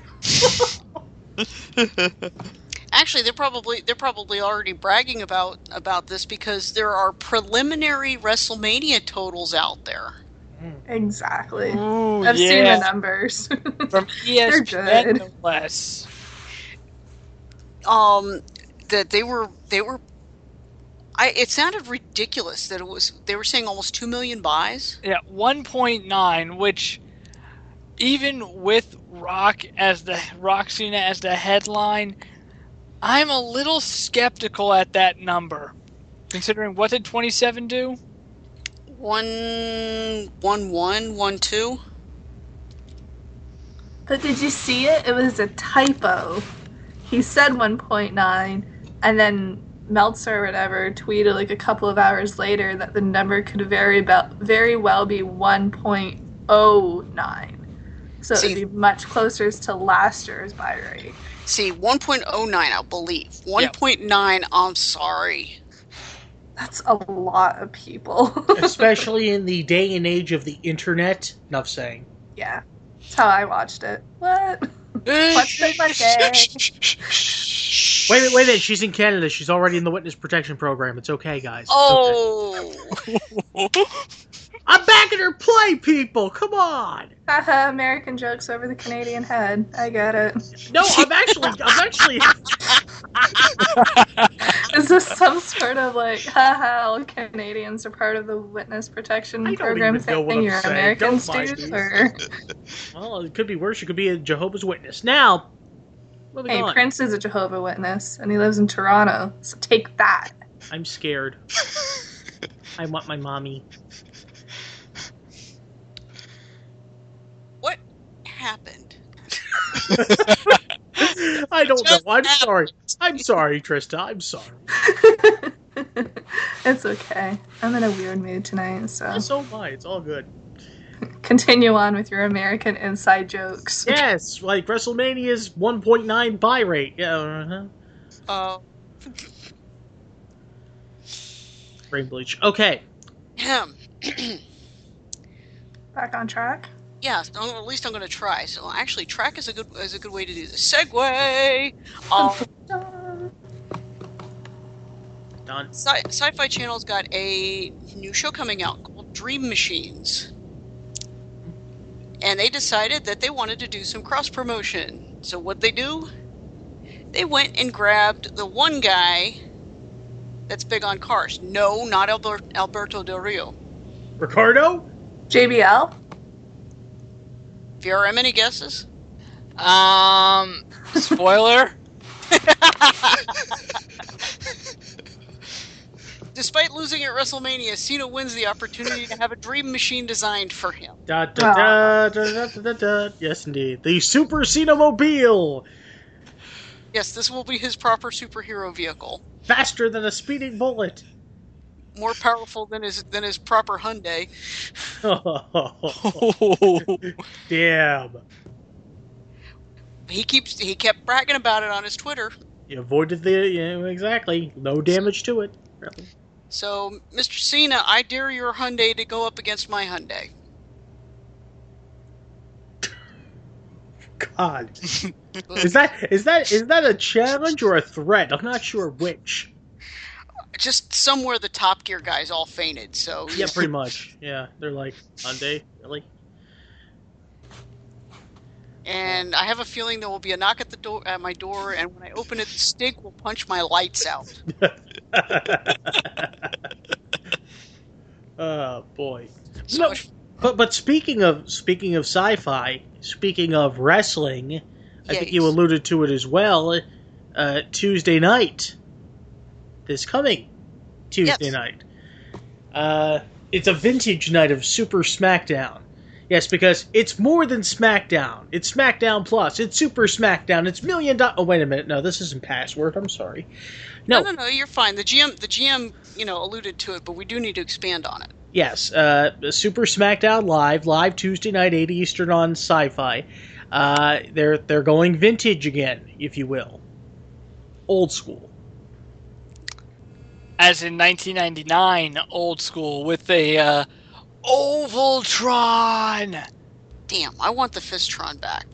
Actually, they're probably they're probably already bragging about about this because there are preliminary WrestleMania totals out there. Exactly. Ooh, I've yeah. seen the numbers. From E S P They're N, good. no less. Um, that they were they were. I it sounded ridiculous that it was. They were saying almost two million buys. Yeah, one point nine, which even with Rock as the Rock Cena as the headline, I'm a little skeptical at that number. Considering what did twenty-seven do? One, one, one, one, two. But did you see it? It was a typo. He said one point nine, and then Meltzer or whatever tweeted like a couple of hours later that the number could very, be- very well be one point oh nine. So it would be much closer to last year's buy rate. See, one point oh nine, I believe. one point nine, I'm sorry. That's a lot of people. Especially in the day and age of the internet. Enough saying. Yeah. That's how I watched it. What? What's the birthday? Wait, wait, wait a minute. She's in Canada. She's already in the witness protection program. It's okay, guys. Oh! Okay. I'm backing her play, people! Come on! Haha, American jokes over the Canadian head. I get it. No, I'm actually... I'm actually... Is this some sort of like, haha, all Canadians are part of the witness protection I don't program even know what thing? I'm You're saying. Americans, Don't mind dude? me. Or... Well, it could be worse. It could be a Jehovah's Witness. Now, moving Hey, on. Prince is a Jehovah Witness, and he lives in Toronto, so take that. I'm scared. I want my mommy. What happened? I don't know. I'm sorry. I'm sorry, Trista. I'm sorry. It's okay. I'm in a weird mood tonight, so... So am I. It's all good. Continue on with your American inside jokes. Yes, like WrestleMania's one point nine buy rate. Yeah, uh-huh. Uh, Brain bleach. Okay. Him. Back on track? Yeah, no, at least I'm going to try. So actually, track is a good is a good way to do this. Segue. Um, Done. Sci- Sci-Fi Channel's got a new show coming out called Dream Machines, and they decided that they wanted to do some cross promotion. So what they do? They went and grabbed the one guy that's big on cars. No, not Albert- Alberto Del Rio. Ricardo? J B L? If you have any guesses? Um, spoiler? Despite losing at WrestleMania, Cena wins the opportunity to have a dream machine designed for him. Da, da, da, da, da, da, da, da. Yes, indeed. The Super Cena Mobile! Yes, this will be his proper superhero vehicle. Faster than a speeding bullet. More powerful than his than his proper Hyundai. Damn. He keeps he kept bragging about it on his Twitter. You avoided the... Yeah, exactly. No damage to it. Really. So, Mister Cena, I dare your Hyundai to go up against my Hyundai. God. Is that is that is that a challenge or a threat? I'm not sure which. Just somewhere the Top Gear guys all fainted, so... Yeah, pretty much. Yeah, they're like, Hyundai? Really? And I have a feeling there will be a knock at the door at my door, and when I open it, the Stig will punch my lights out. Oh boy. No, but but speaking of speaking of sci-fi, speaking of wrestling, I think you alluded to it as well. Uh, Tuesday night, this coming Tuesday Yes. night, uh, it's a vintage night of Super SmackDown. Yes, because it's more than SmackDown. It's SmackDown Plus. It's Super SmackDown. It's million dollar. Oh, wait a minute. No, this isn't password. I'm sorry. No, no, no, no, you're fine. The G M, the G M, you know, alluded to it, but we do need to expand on it. Yes, uh, Super SmackDown Live, live Tuesday night, eight Eastern on Sci-Fi. Uh, they're they're going vintage again, if you will, old school. As in nineteen ninety-nine, old school, with a uh, Ovaltron. Damn, I want the Fisttron back.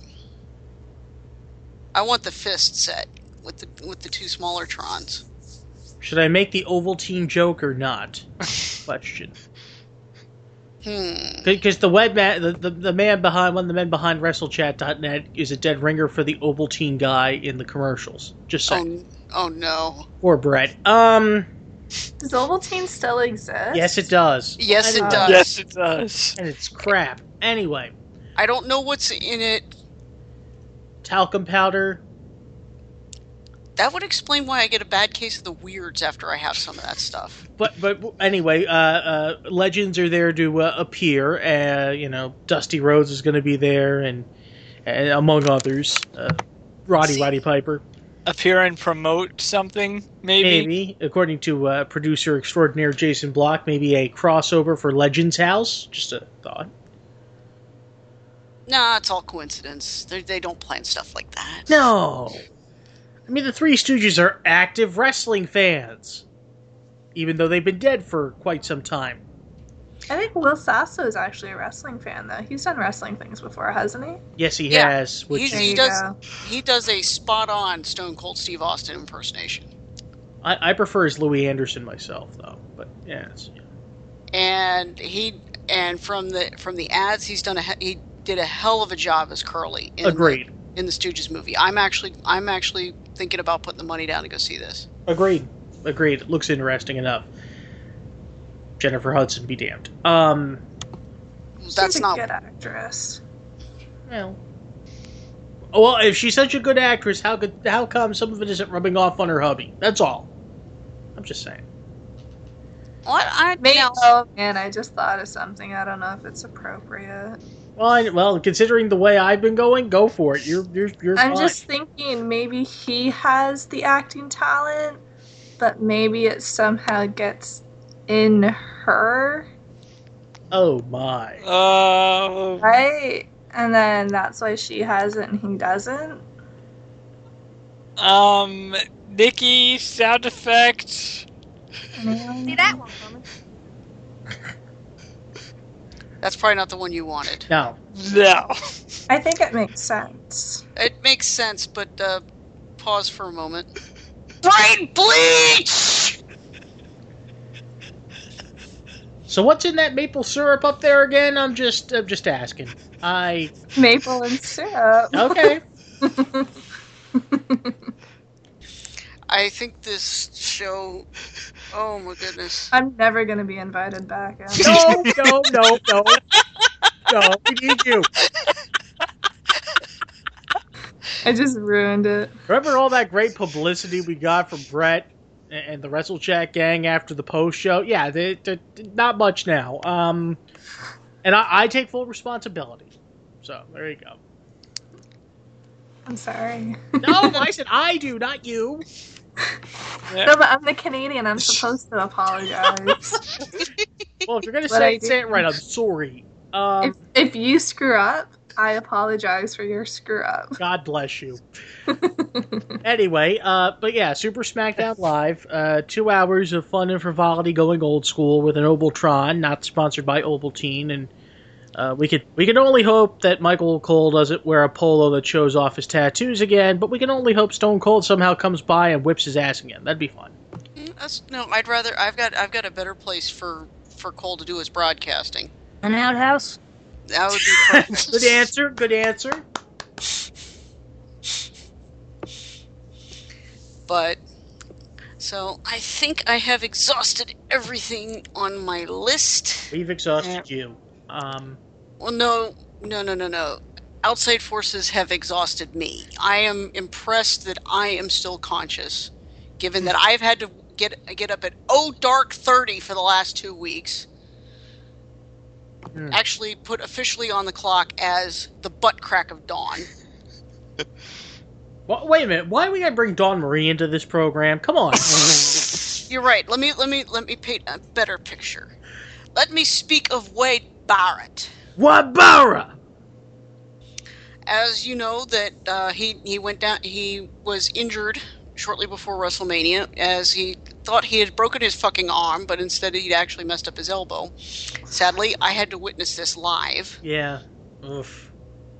I want the Fist set with the with the two smaller Trons. Should I make the Ovaltine joke or not? Question. Hmm. Because the web man, the, the the man behind one of the men behind WrestleChat dot net is a dead ringer for the Ovaltine guy in the commercials. Just saying. Oh, oh no. Or Brett. Um. Does Ovaltine still exist? Yes, it does. Yes, it Uh, does. Yes, it does. And it's crap. Anyway, I don't know what's in it. talcum powder. That would explain why I get a bad case of the weirds after I have some of that stuff. But but anyway, uh, uh, legends are there to uh, appear. Uh, you know, Dusty Rhodes is going to be there, and, and among others, uh, Roddy See- Roddy Piper. Appear and promote something, maybe? Maybe, according to uh, producer extraordinaire Jason Block, maybe a crossover for Legends House. Just a thought. Nah, it's all coincidence. They they don't plan stuff like that. No, I mean the Three Stooges are active wrestling fans, even though they've been dead for quite some time. I think Will Sasso is actually a wrestling fan, though. He's done wrestling things before, hasn't he? Yes, he Yeah. has. Which He's, he does. He does a spot-on Stone Cold Steve Austin impersonation. I, I prefer his Louis Anderson myself, though. But yeah, it's, yeah. And he and from the from the ads, he's done a he- he did a hell of a job as Curly. In Agreed. The, in the Stooges movie, I'm actually I'm actually thinking about putting the money down to go see this. Agreed. Agreed. It looks interesting enough. Jennifer Hudson be damned. Um, That's She's a not good actress. Well, well, if she's such a good actress, how could how come some of it isn't rubbing off on her hubby? That's all. I'm just saying. What I Maybe, now, oh man, I just thought of something. I don't know if it's appropriate. Well, I, well, considering the way I've been going, go for it. You're you're you're I'm fine. just thinking maybe he has the acting talent, but maybe it somehow gets in her. Oh my. Uh, Right? And then that's why she has it and he doesn't. um, Nikki, sound effect. See that one coming. that's probably not the one you wanted. No. No. I think it makes sense. It makes sense, but uh, pause for a moment. Brain bleach. So what's in that maple syrup up there again? I'm just I'm just asking. I Maple and syrup. okay. I think this show. Oh my goodness. I'm never gonna be invited back. Em. No, no, no, no. No, we need you. I just ruined it. Remember all that great publicity we got from Brett and the Wrestle Chat gang after the post show? Yeah, they, they, not much now. Um, and I, I take full responsibility. So there you go. I'm sorry. No, I said I do, not you. No, but I'm the Canadian. I'm supposed to apologize. Well, if you're gonna But say I it, say it do. right. I'm sorry. Um, if if you screw up, I apologize for your screw up. God bless you. Anyway, uh, but yeah, Super SmackDown Live, uh, two hours of fun and frivolity going old school with an Ovaltron, not sponsored by Ovaltine, and uh, we could we can only hope that Michael Cole doesn't wear a polo that shows off his tattoos again, but we can only hope Stone Cold somehow comes by and whips his ass again. That'd be fun. Mm, That's, no, I'd rather. I've got. I've got a better place for for Cole to do his broadcasting. An outhouse? That would be perfect. Good answer. Good answer. But so I think I have exhausted everything on my list. We've exhausted you. Um, Well, no, no, no, no, no. Outside forces have exhausted me. I am impressed that I am still conscious, given that I've had to get get up at oh dark thirty for the last two weeks. Hmm. Actually, put officially on the clock as the butt crack of dawn. well, wait a minute. Why we gotta bring Dawn Marie into this program? Come on. You're right. Let me let me let me paint a better picture. Let me speak of Wade Barrett. Wabara! As you know, that uh, he he went down. He was injured shortly before WrestleMania, as he thought he had broken his fucking arm, but instead he'd actually messed up his elbow. Sadly, I had to witness this live. Yeah. Oof.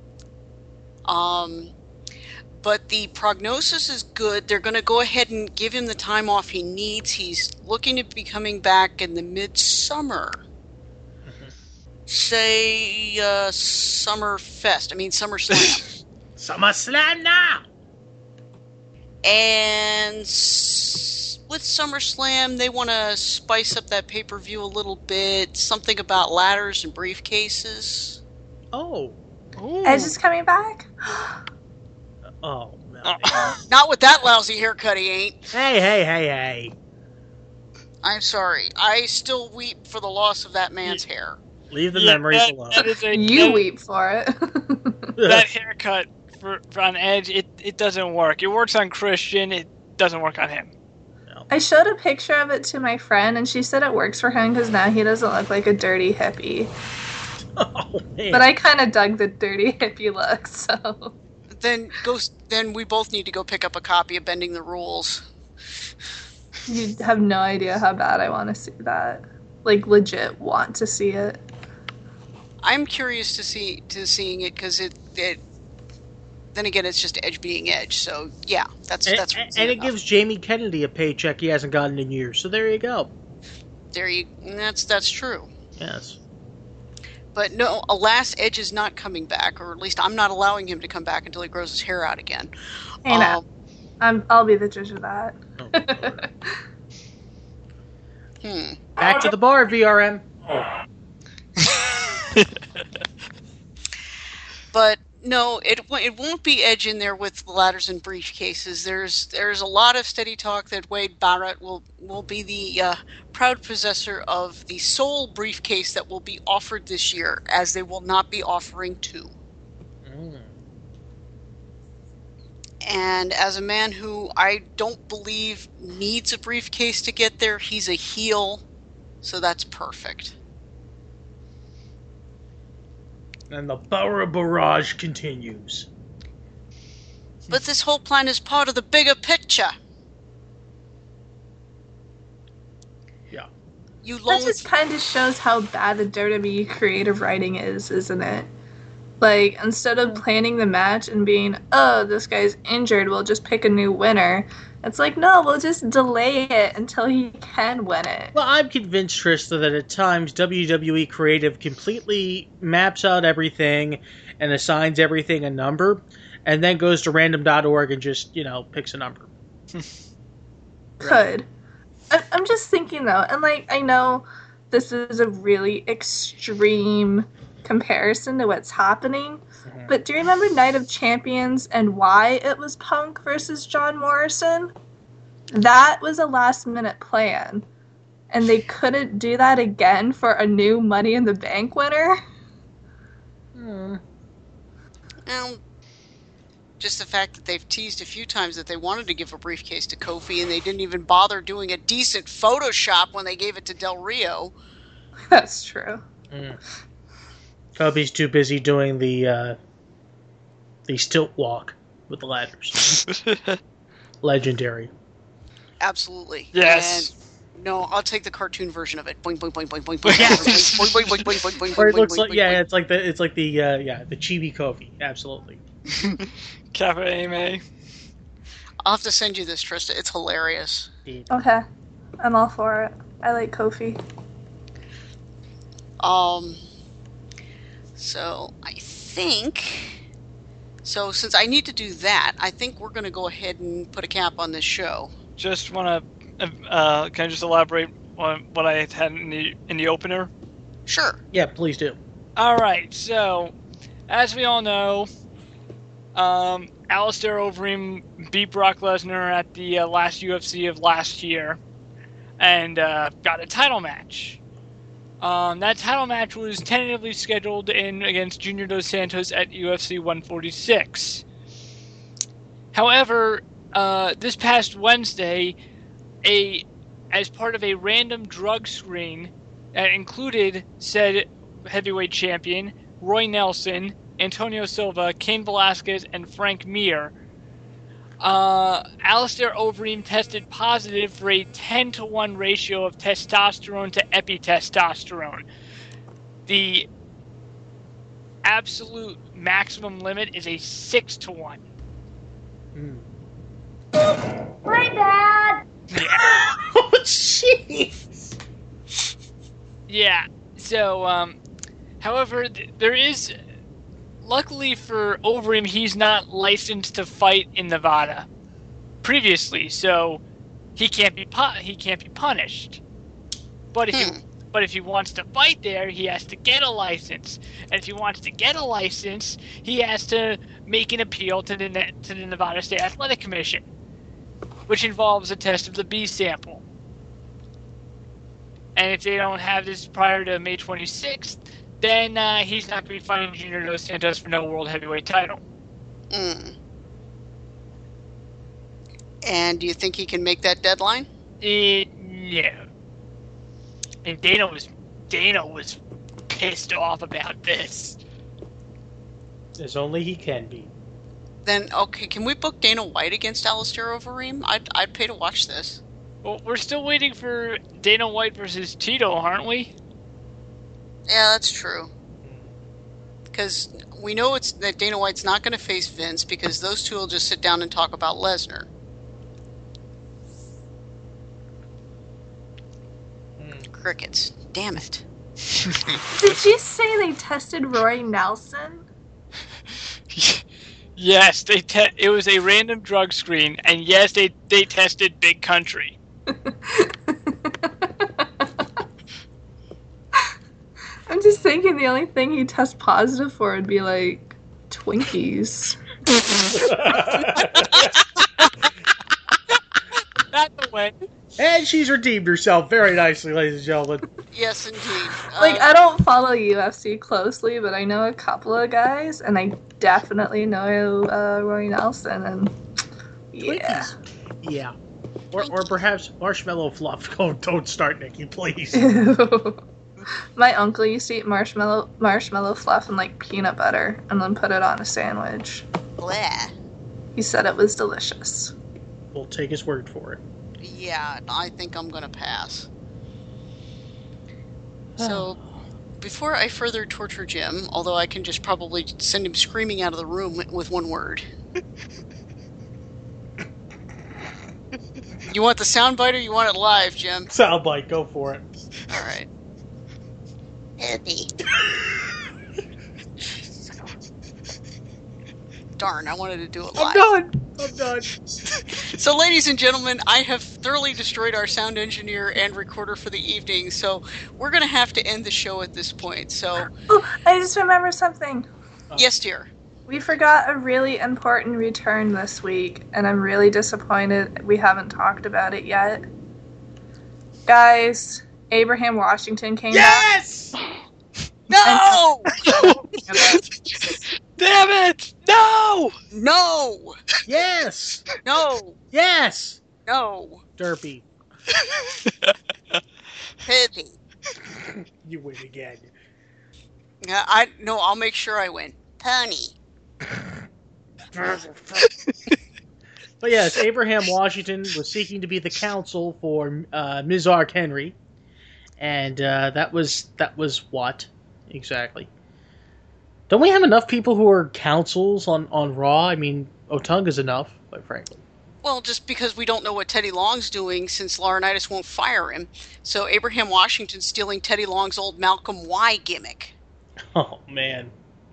Um, but the prognosis is good. They're going to go ahead and give him the time off he needs. He's looking to be coming back in the midsummer. Say uh, Summer Fest. I mean Summer Slam. Summer Slam now. And s- with SummerSlam, they want to spice up that pay-per-view a little bit. Something about ladders and briefcases. Oh. Edge is coming back? Oh, no. Not with that lousy haircut, he ain't. Hey, hey, hey, hey. I'm sorry. I still weep for the loss of that man's hair. Leave the Yeah, memories that- alone. that is a- You that- weep for it. That haircut for, for on Edge, it, it doesn't work. It works on Christian, it doesn't work on him. I showed a picture of it to my friend, and she said it works for him because now he doesn't look like a dirty hippie. Oh, man. But I kind of dug the dirty hippie look, so... Then go. Then we both need to go pick up a copy of Bending the Rules. You have no idea how bad I want to see that. like legit want to see it. I'm curious to see to seeing it because it, it. Then again, it's just Edge being Edge. So yeah, that's and, that's. And, and it gives Jamie Kennedy a paycheck he hasn't gotten in years. So there you go. There you. That's that's true. Yes. But no, alas, Edge is not coming back, or at least I'm not allowing him to come back until he grows his hair out again. Hey, now, um, I'm, I'll be the judge of that. Oh, hmm. Back to the bar, V R M. But no, it it won't be Edge in there with ladders and briefcases. There's there's a lot of steady talk that Wade Barrett will will be the uh, proud possessor of the sole briefcase that will be offered this year, as they will not be offering two. Mm. And as a man who I don't believe needs a briefcase to get there, he's a heel, so that's perfect. And the Bauer barrage continues. But this whole plan is part of the bigger picture. Yeah. You long- that just kind of shows how bad the W W E creative writing is, isn't it? Like, instead of planning the match and being, oh, this guy's injured, we'll just pick a new winner. It's like, no, we'll just delay it until he can win it. Well, I'm convinced, Trista, that at times W W E Creative completely maps out everything and assigns everything a number, and then goes to random dot org and just, you know, picks a number. Could. I- I'm just thinking, though, and, like, I know this is a really extreme comparison to what's happening, mm-hmm. but do you remember Night of Champions and why it was Punk versus John Morrison? That was a last minute plan, and they couldn't do that again for a new Money in the Bank winner. Hmm. Um, just the fact that they've teased a few times that they wanted to give a briefcase to Kofi, and they didn't even bother doing a decent Photoshop when they gave it to Del Rio. That's true. Mm. Kobe's too busy doing the uh, the stilt walk with the ladders. Legendary. Absolutely. Yes. And no, I'll take the cartoon version of it. Boing boing boing boing boing boing boing boing boing boing boing boing boing. Or it looks like yeah, it's like the it's like the uh, yeah the Chibi Kofi. Absolutely. Kappa Ame. I'll have to send you this, Trista. It's hilarious. Okay, I'm all for it. I like Kofi. Um. So, I think... So, since I need to do that, I think we're going to go ahead and put a cap on this show. Just want to... Uh, can I just elaborate on what I had in the, in the opener? Sure. Yeah, please do. Alright, so... As we all know... Um, Alistair Overeem beat Brock Lesnar at the uh, last U F C of last year. And uh, got a title match. Um, that title match was tentatively scheduled in against Junior Dos Santos at U F C one forty-six. However, uh, this past Wednesday, a as part of a random drug screen that included said heavyweight champion Roy Nelson, Antonio Silva, Cain Velasquez, and Frank Mir, Uh, Alistair Overeem tested positive for a ten to one ratio of testosterone to epitestosterone. The absolute maximum limit is a six to one. Mm. My bad! Yeah. Oh, jeez! Yeah, so, um, however, th- there is... Luckily for Overeem, he's not licensed to fight in Nevada previously, so he can't be pu- he can't be punished. But if Hmm. he but if he wants to fight there, he has to get a license. And if he wants to get a license, he has to make an appeal to the Ne- to the Nevada State Athletic Commission, which involves a test of the B sample. And if they don't have this prior to May twenty-sixth, then uh, he's not going to be fighting Junior Dos Santos for no World Heavyweight title. Mm. And do you think he can make that deadline? Uh, no. And Dana was Dana was pissed off about this. As only he can be. Then, okay, can we book Dana White against Alistair Overeem? I'd, I'd pay to watch this. Well, we're still waiting for Dana White versus Tito, aren't we? Yeah, that's true. Because we know it's that Dana White's not going to face Vince because those two will just sit down and talk about Lesnar. Mm. Crickets. Damn it. Did you say they tested Roy Nelson? Yes, they te- it was a random drug screen, and yes, they, they tested Big Country. I'm just thinking the only thing he'd test positive for would be, like, Twinkies. That's the way. And she's redeemed herself very nicely, ladies and gentlemen. Yes, indeed. Like, Uh, I don't follow U F C closely, but I know a couple of guys, and I definitely know uh, Roy Nelson, and yeah. Yeah. Or, or perhaps Marshmallow Fluff. Don't, don't start, Nikki, please. My uncle used to eat marshmallow marshmallow fluff and like peanut butter and then put it on a sandwich. Bleh. He said it was delicious. We'll take his word for it. Yeah, I think I'm going to pass. So, before I further torture Jim, although I can just probably send him screaming out of the room with one word. You want the soundbite or you want it live, Jim? Soundbite, go for it. All right. Happy. Darn, I wanted to do it live. I'm done. I'm done. So, ladies and gentlemen, I have thoroughly destroyed our sound engineer and recorder for the evening, so we're going to have to end the show at this point. So, Oh, I just remembered something. yes, dear. We forgot a really important return this week, and I'm really disappointed we haven't talked about it yet. Guys, Abraham Washington came yes! back. No! Damn it! No! No! Yes! No! Yes! No! Derpy. Happy. You win again. Yeah, I no, I'll make sure I win. Pony. But yes, Abraham Washington was seeking to be the counsel for uh, Miz Ark Henry, and uh, that was that was what exactly? Don't we have enough people who are counsels on, on Raw? I mean, Otunga's enough, quite frankly. Well, just because we don't know what Teddy Long's doing since Laurinaitis won't fire him. So Abraham Washington's stealing Teddy Long's old Malcolm Y gimmick. Oh, man.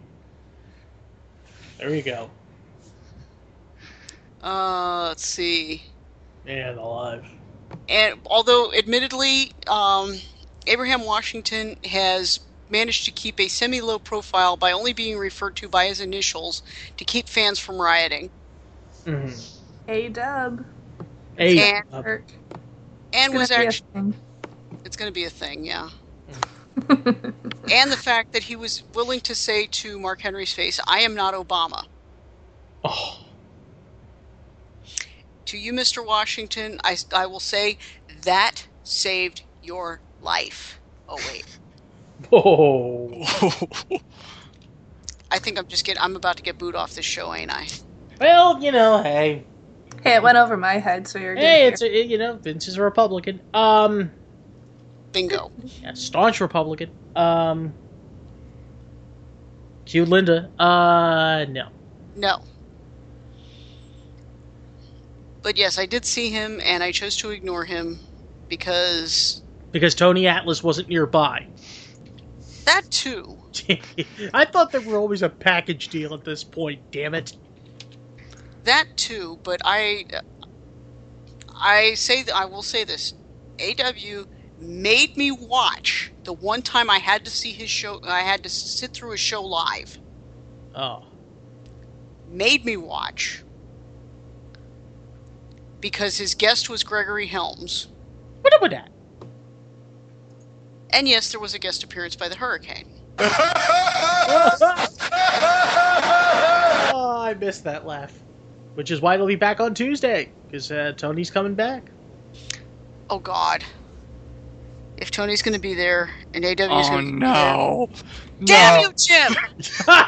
There you go. Uh, let's see. Man alive. And although, admittedly, um, Abraham Washington has managed to keep a semi-low profile by only being referred to by his initials to keep fans from rioting. Mm-hmm. A-Dub. A And, and was gonna be a actually... thing. It's going to be a thing, yeah. And the fact that he was willing to say to Mark Henry's face, I am not Obama. Oh. To you, Mister Washington, I, I will say that saved your life. Oh, wait. Oh. I think I'm just getting, I'm about to get booed off this show, ain't I? Well, you know, hey. Hey, it went over my head, so you're good. Hey, here. it's a, you know, Vince is a Republican. Um, Bingo. Yeah, staunch Republican. Um, Q Linda. Uh, no. No. But yes, I did see him, and I chose to ignore him because... Because Tony Atlas wasn't nearby. That too. I thought there were always a package deal at this point, damn it. That too, but I... I say, I will say this. A W made me watch the one time I had to see his show, I had to sit through his show live. Oh. Made me watch. Because his guest was Gregory Helms. What about that? And yes, there was a guest appearance by the Hurricane. Oh, I missed that laugh. Which is why they'll be back on Tuesday. Because uh, Tony's coming back. Oh, God. If Tony's going to be there, and A W's Oh, going to be no. there... Damn No. you, Jim!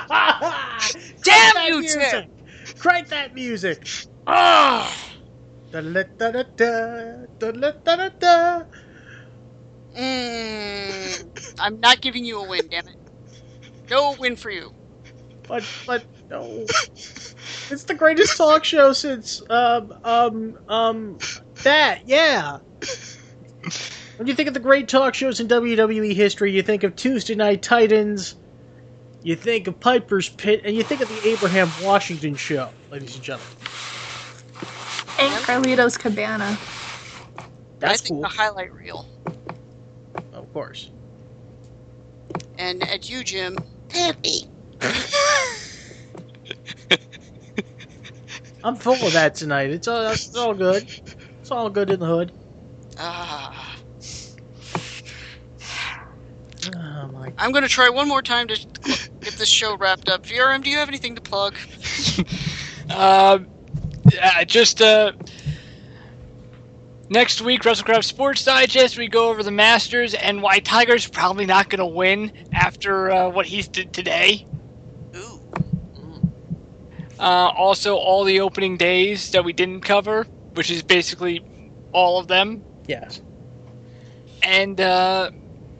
Crank Damn that you, music! Jim! Crank that music! Ah! Da-da-da-da-da, da-da-da-da-da. Mm, I'm not giving you a win, damn it. No win for you. But, but, no. It's the greatest talk show since, um, um, um, that, yeah. When you think of the great talk shows in W W E history, you think of Tuesday Night Titans, you think of Piper's Pit, and you think of the Abraham Washington Show, ladies and gentlemen. And Carlito's Cabana. That's I think cool. the highlight reel. Of course. And at you, Jim. Happy. I'm full of that tonight. It's all, it's all good. It's all good in the hood. Ah. Oh my. I'm going to try one more time to get this show wrapped up. V R M, do you have anything to plug? uh, yeah, just uh, next week, WrestleCraft Sports Digest, we go over the Masters and why Tiger's probably not going to win after uh, what he did today. Ooh. Uh, also, all the opening days that we didn't cover, which is basically all of them. Yes. And, uh...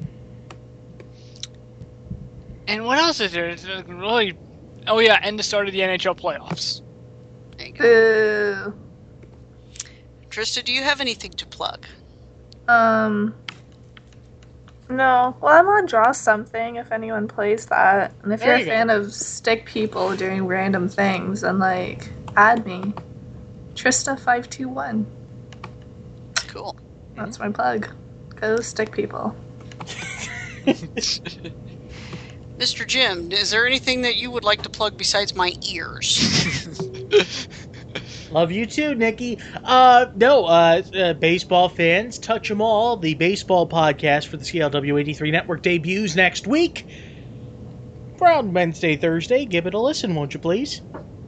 And what else is there? It's really... Oh, yeah, and the start of the N H L playoffs. There you go. Boo. Trista, do you have anything to plug? Um... No. Well, I'm on Draw Something if anyone plays that. And if There you're you a go. fan of stick people doing random things, then, like, add me. Trista five two one. Cool. That's my plug. Go stick people. Mister Jim, is there anything that you would like to plug besides my ears? Love you too, Nikki. Uh, no, uh, uh, baseball fans, touch 'em all. The baseball podcast for the C L W eighty-three Network debuts next week. Around Wednesday, Thursday. Give it a listen, won't you please?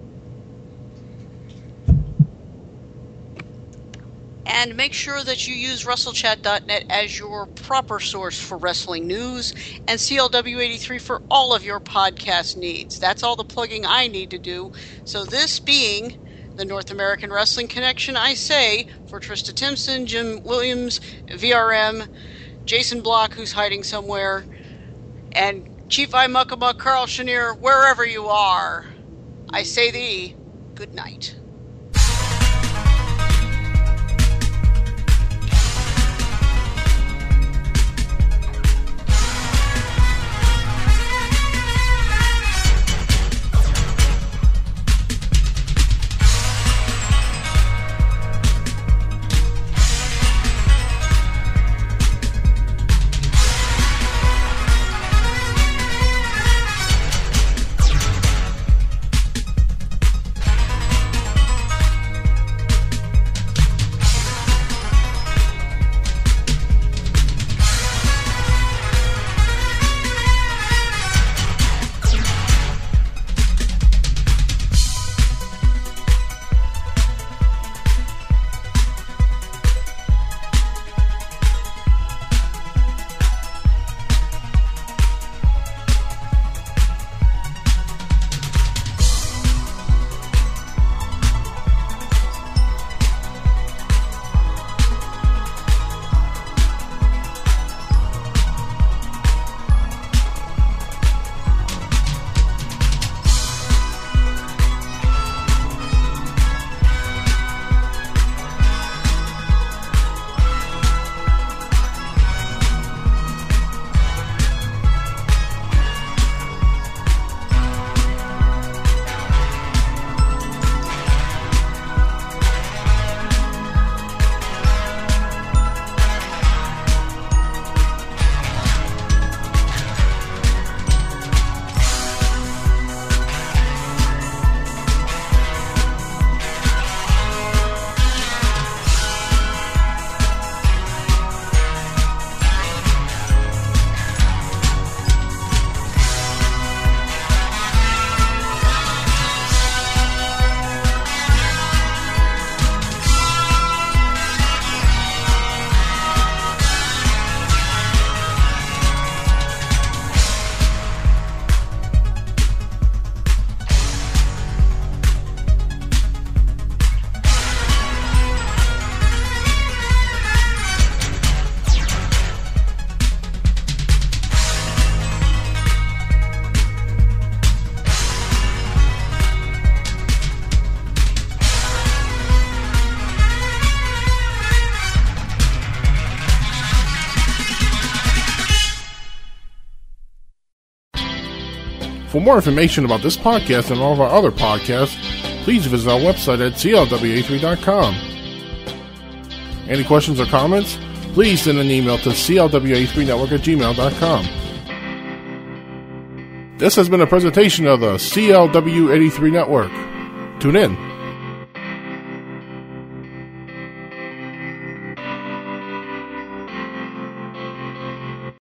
And make sure that you use WrestleChat dot net as your proper source for wrestling news and C L W eighty-three for all of your podcast needs. That's all the plugging I need to do. So this being the North American Wrestling Connection, I say, for Trista Timpson, Jim Williams, V R M, Jason Block, who's hiding somewhere, and Chief I Muckamuck, Carl Chenier, wherever you are, I say thee, good night. For more information about this podcast and all of our other podcasts, please visit our website at C L W eighty-three dot com. Any questions or comments? Please send an email to C L W eighty-three network at gmail dot com. This has been a presentation of the C L W eighty-three Network. Tune in.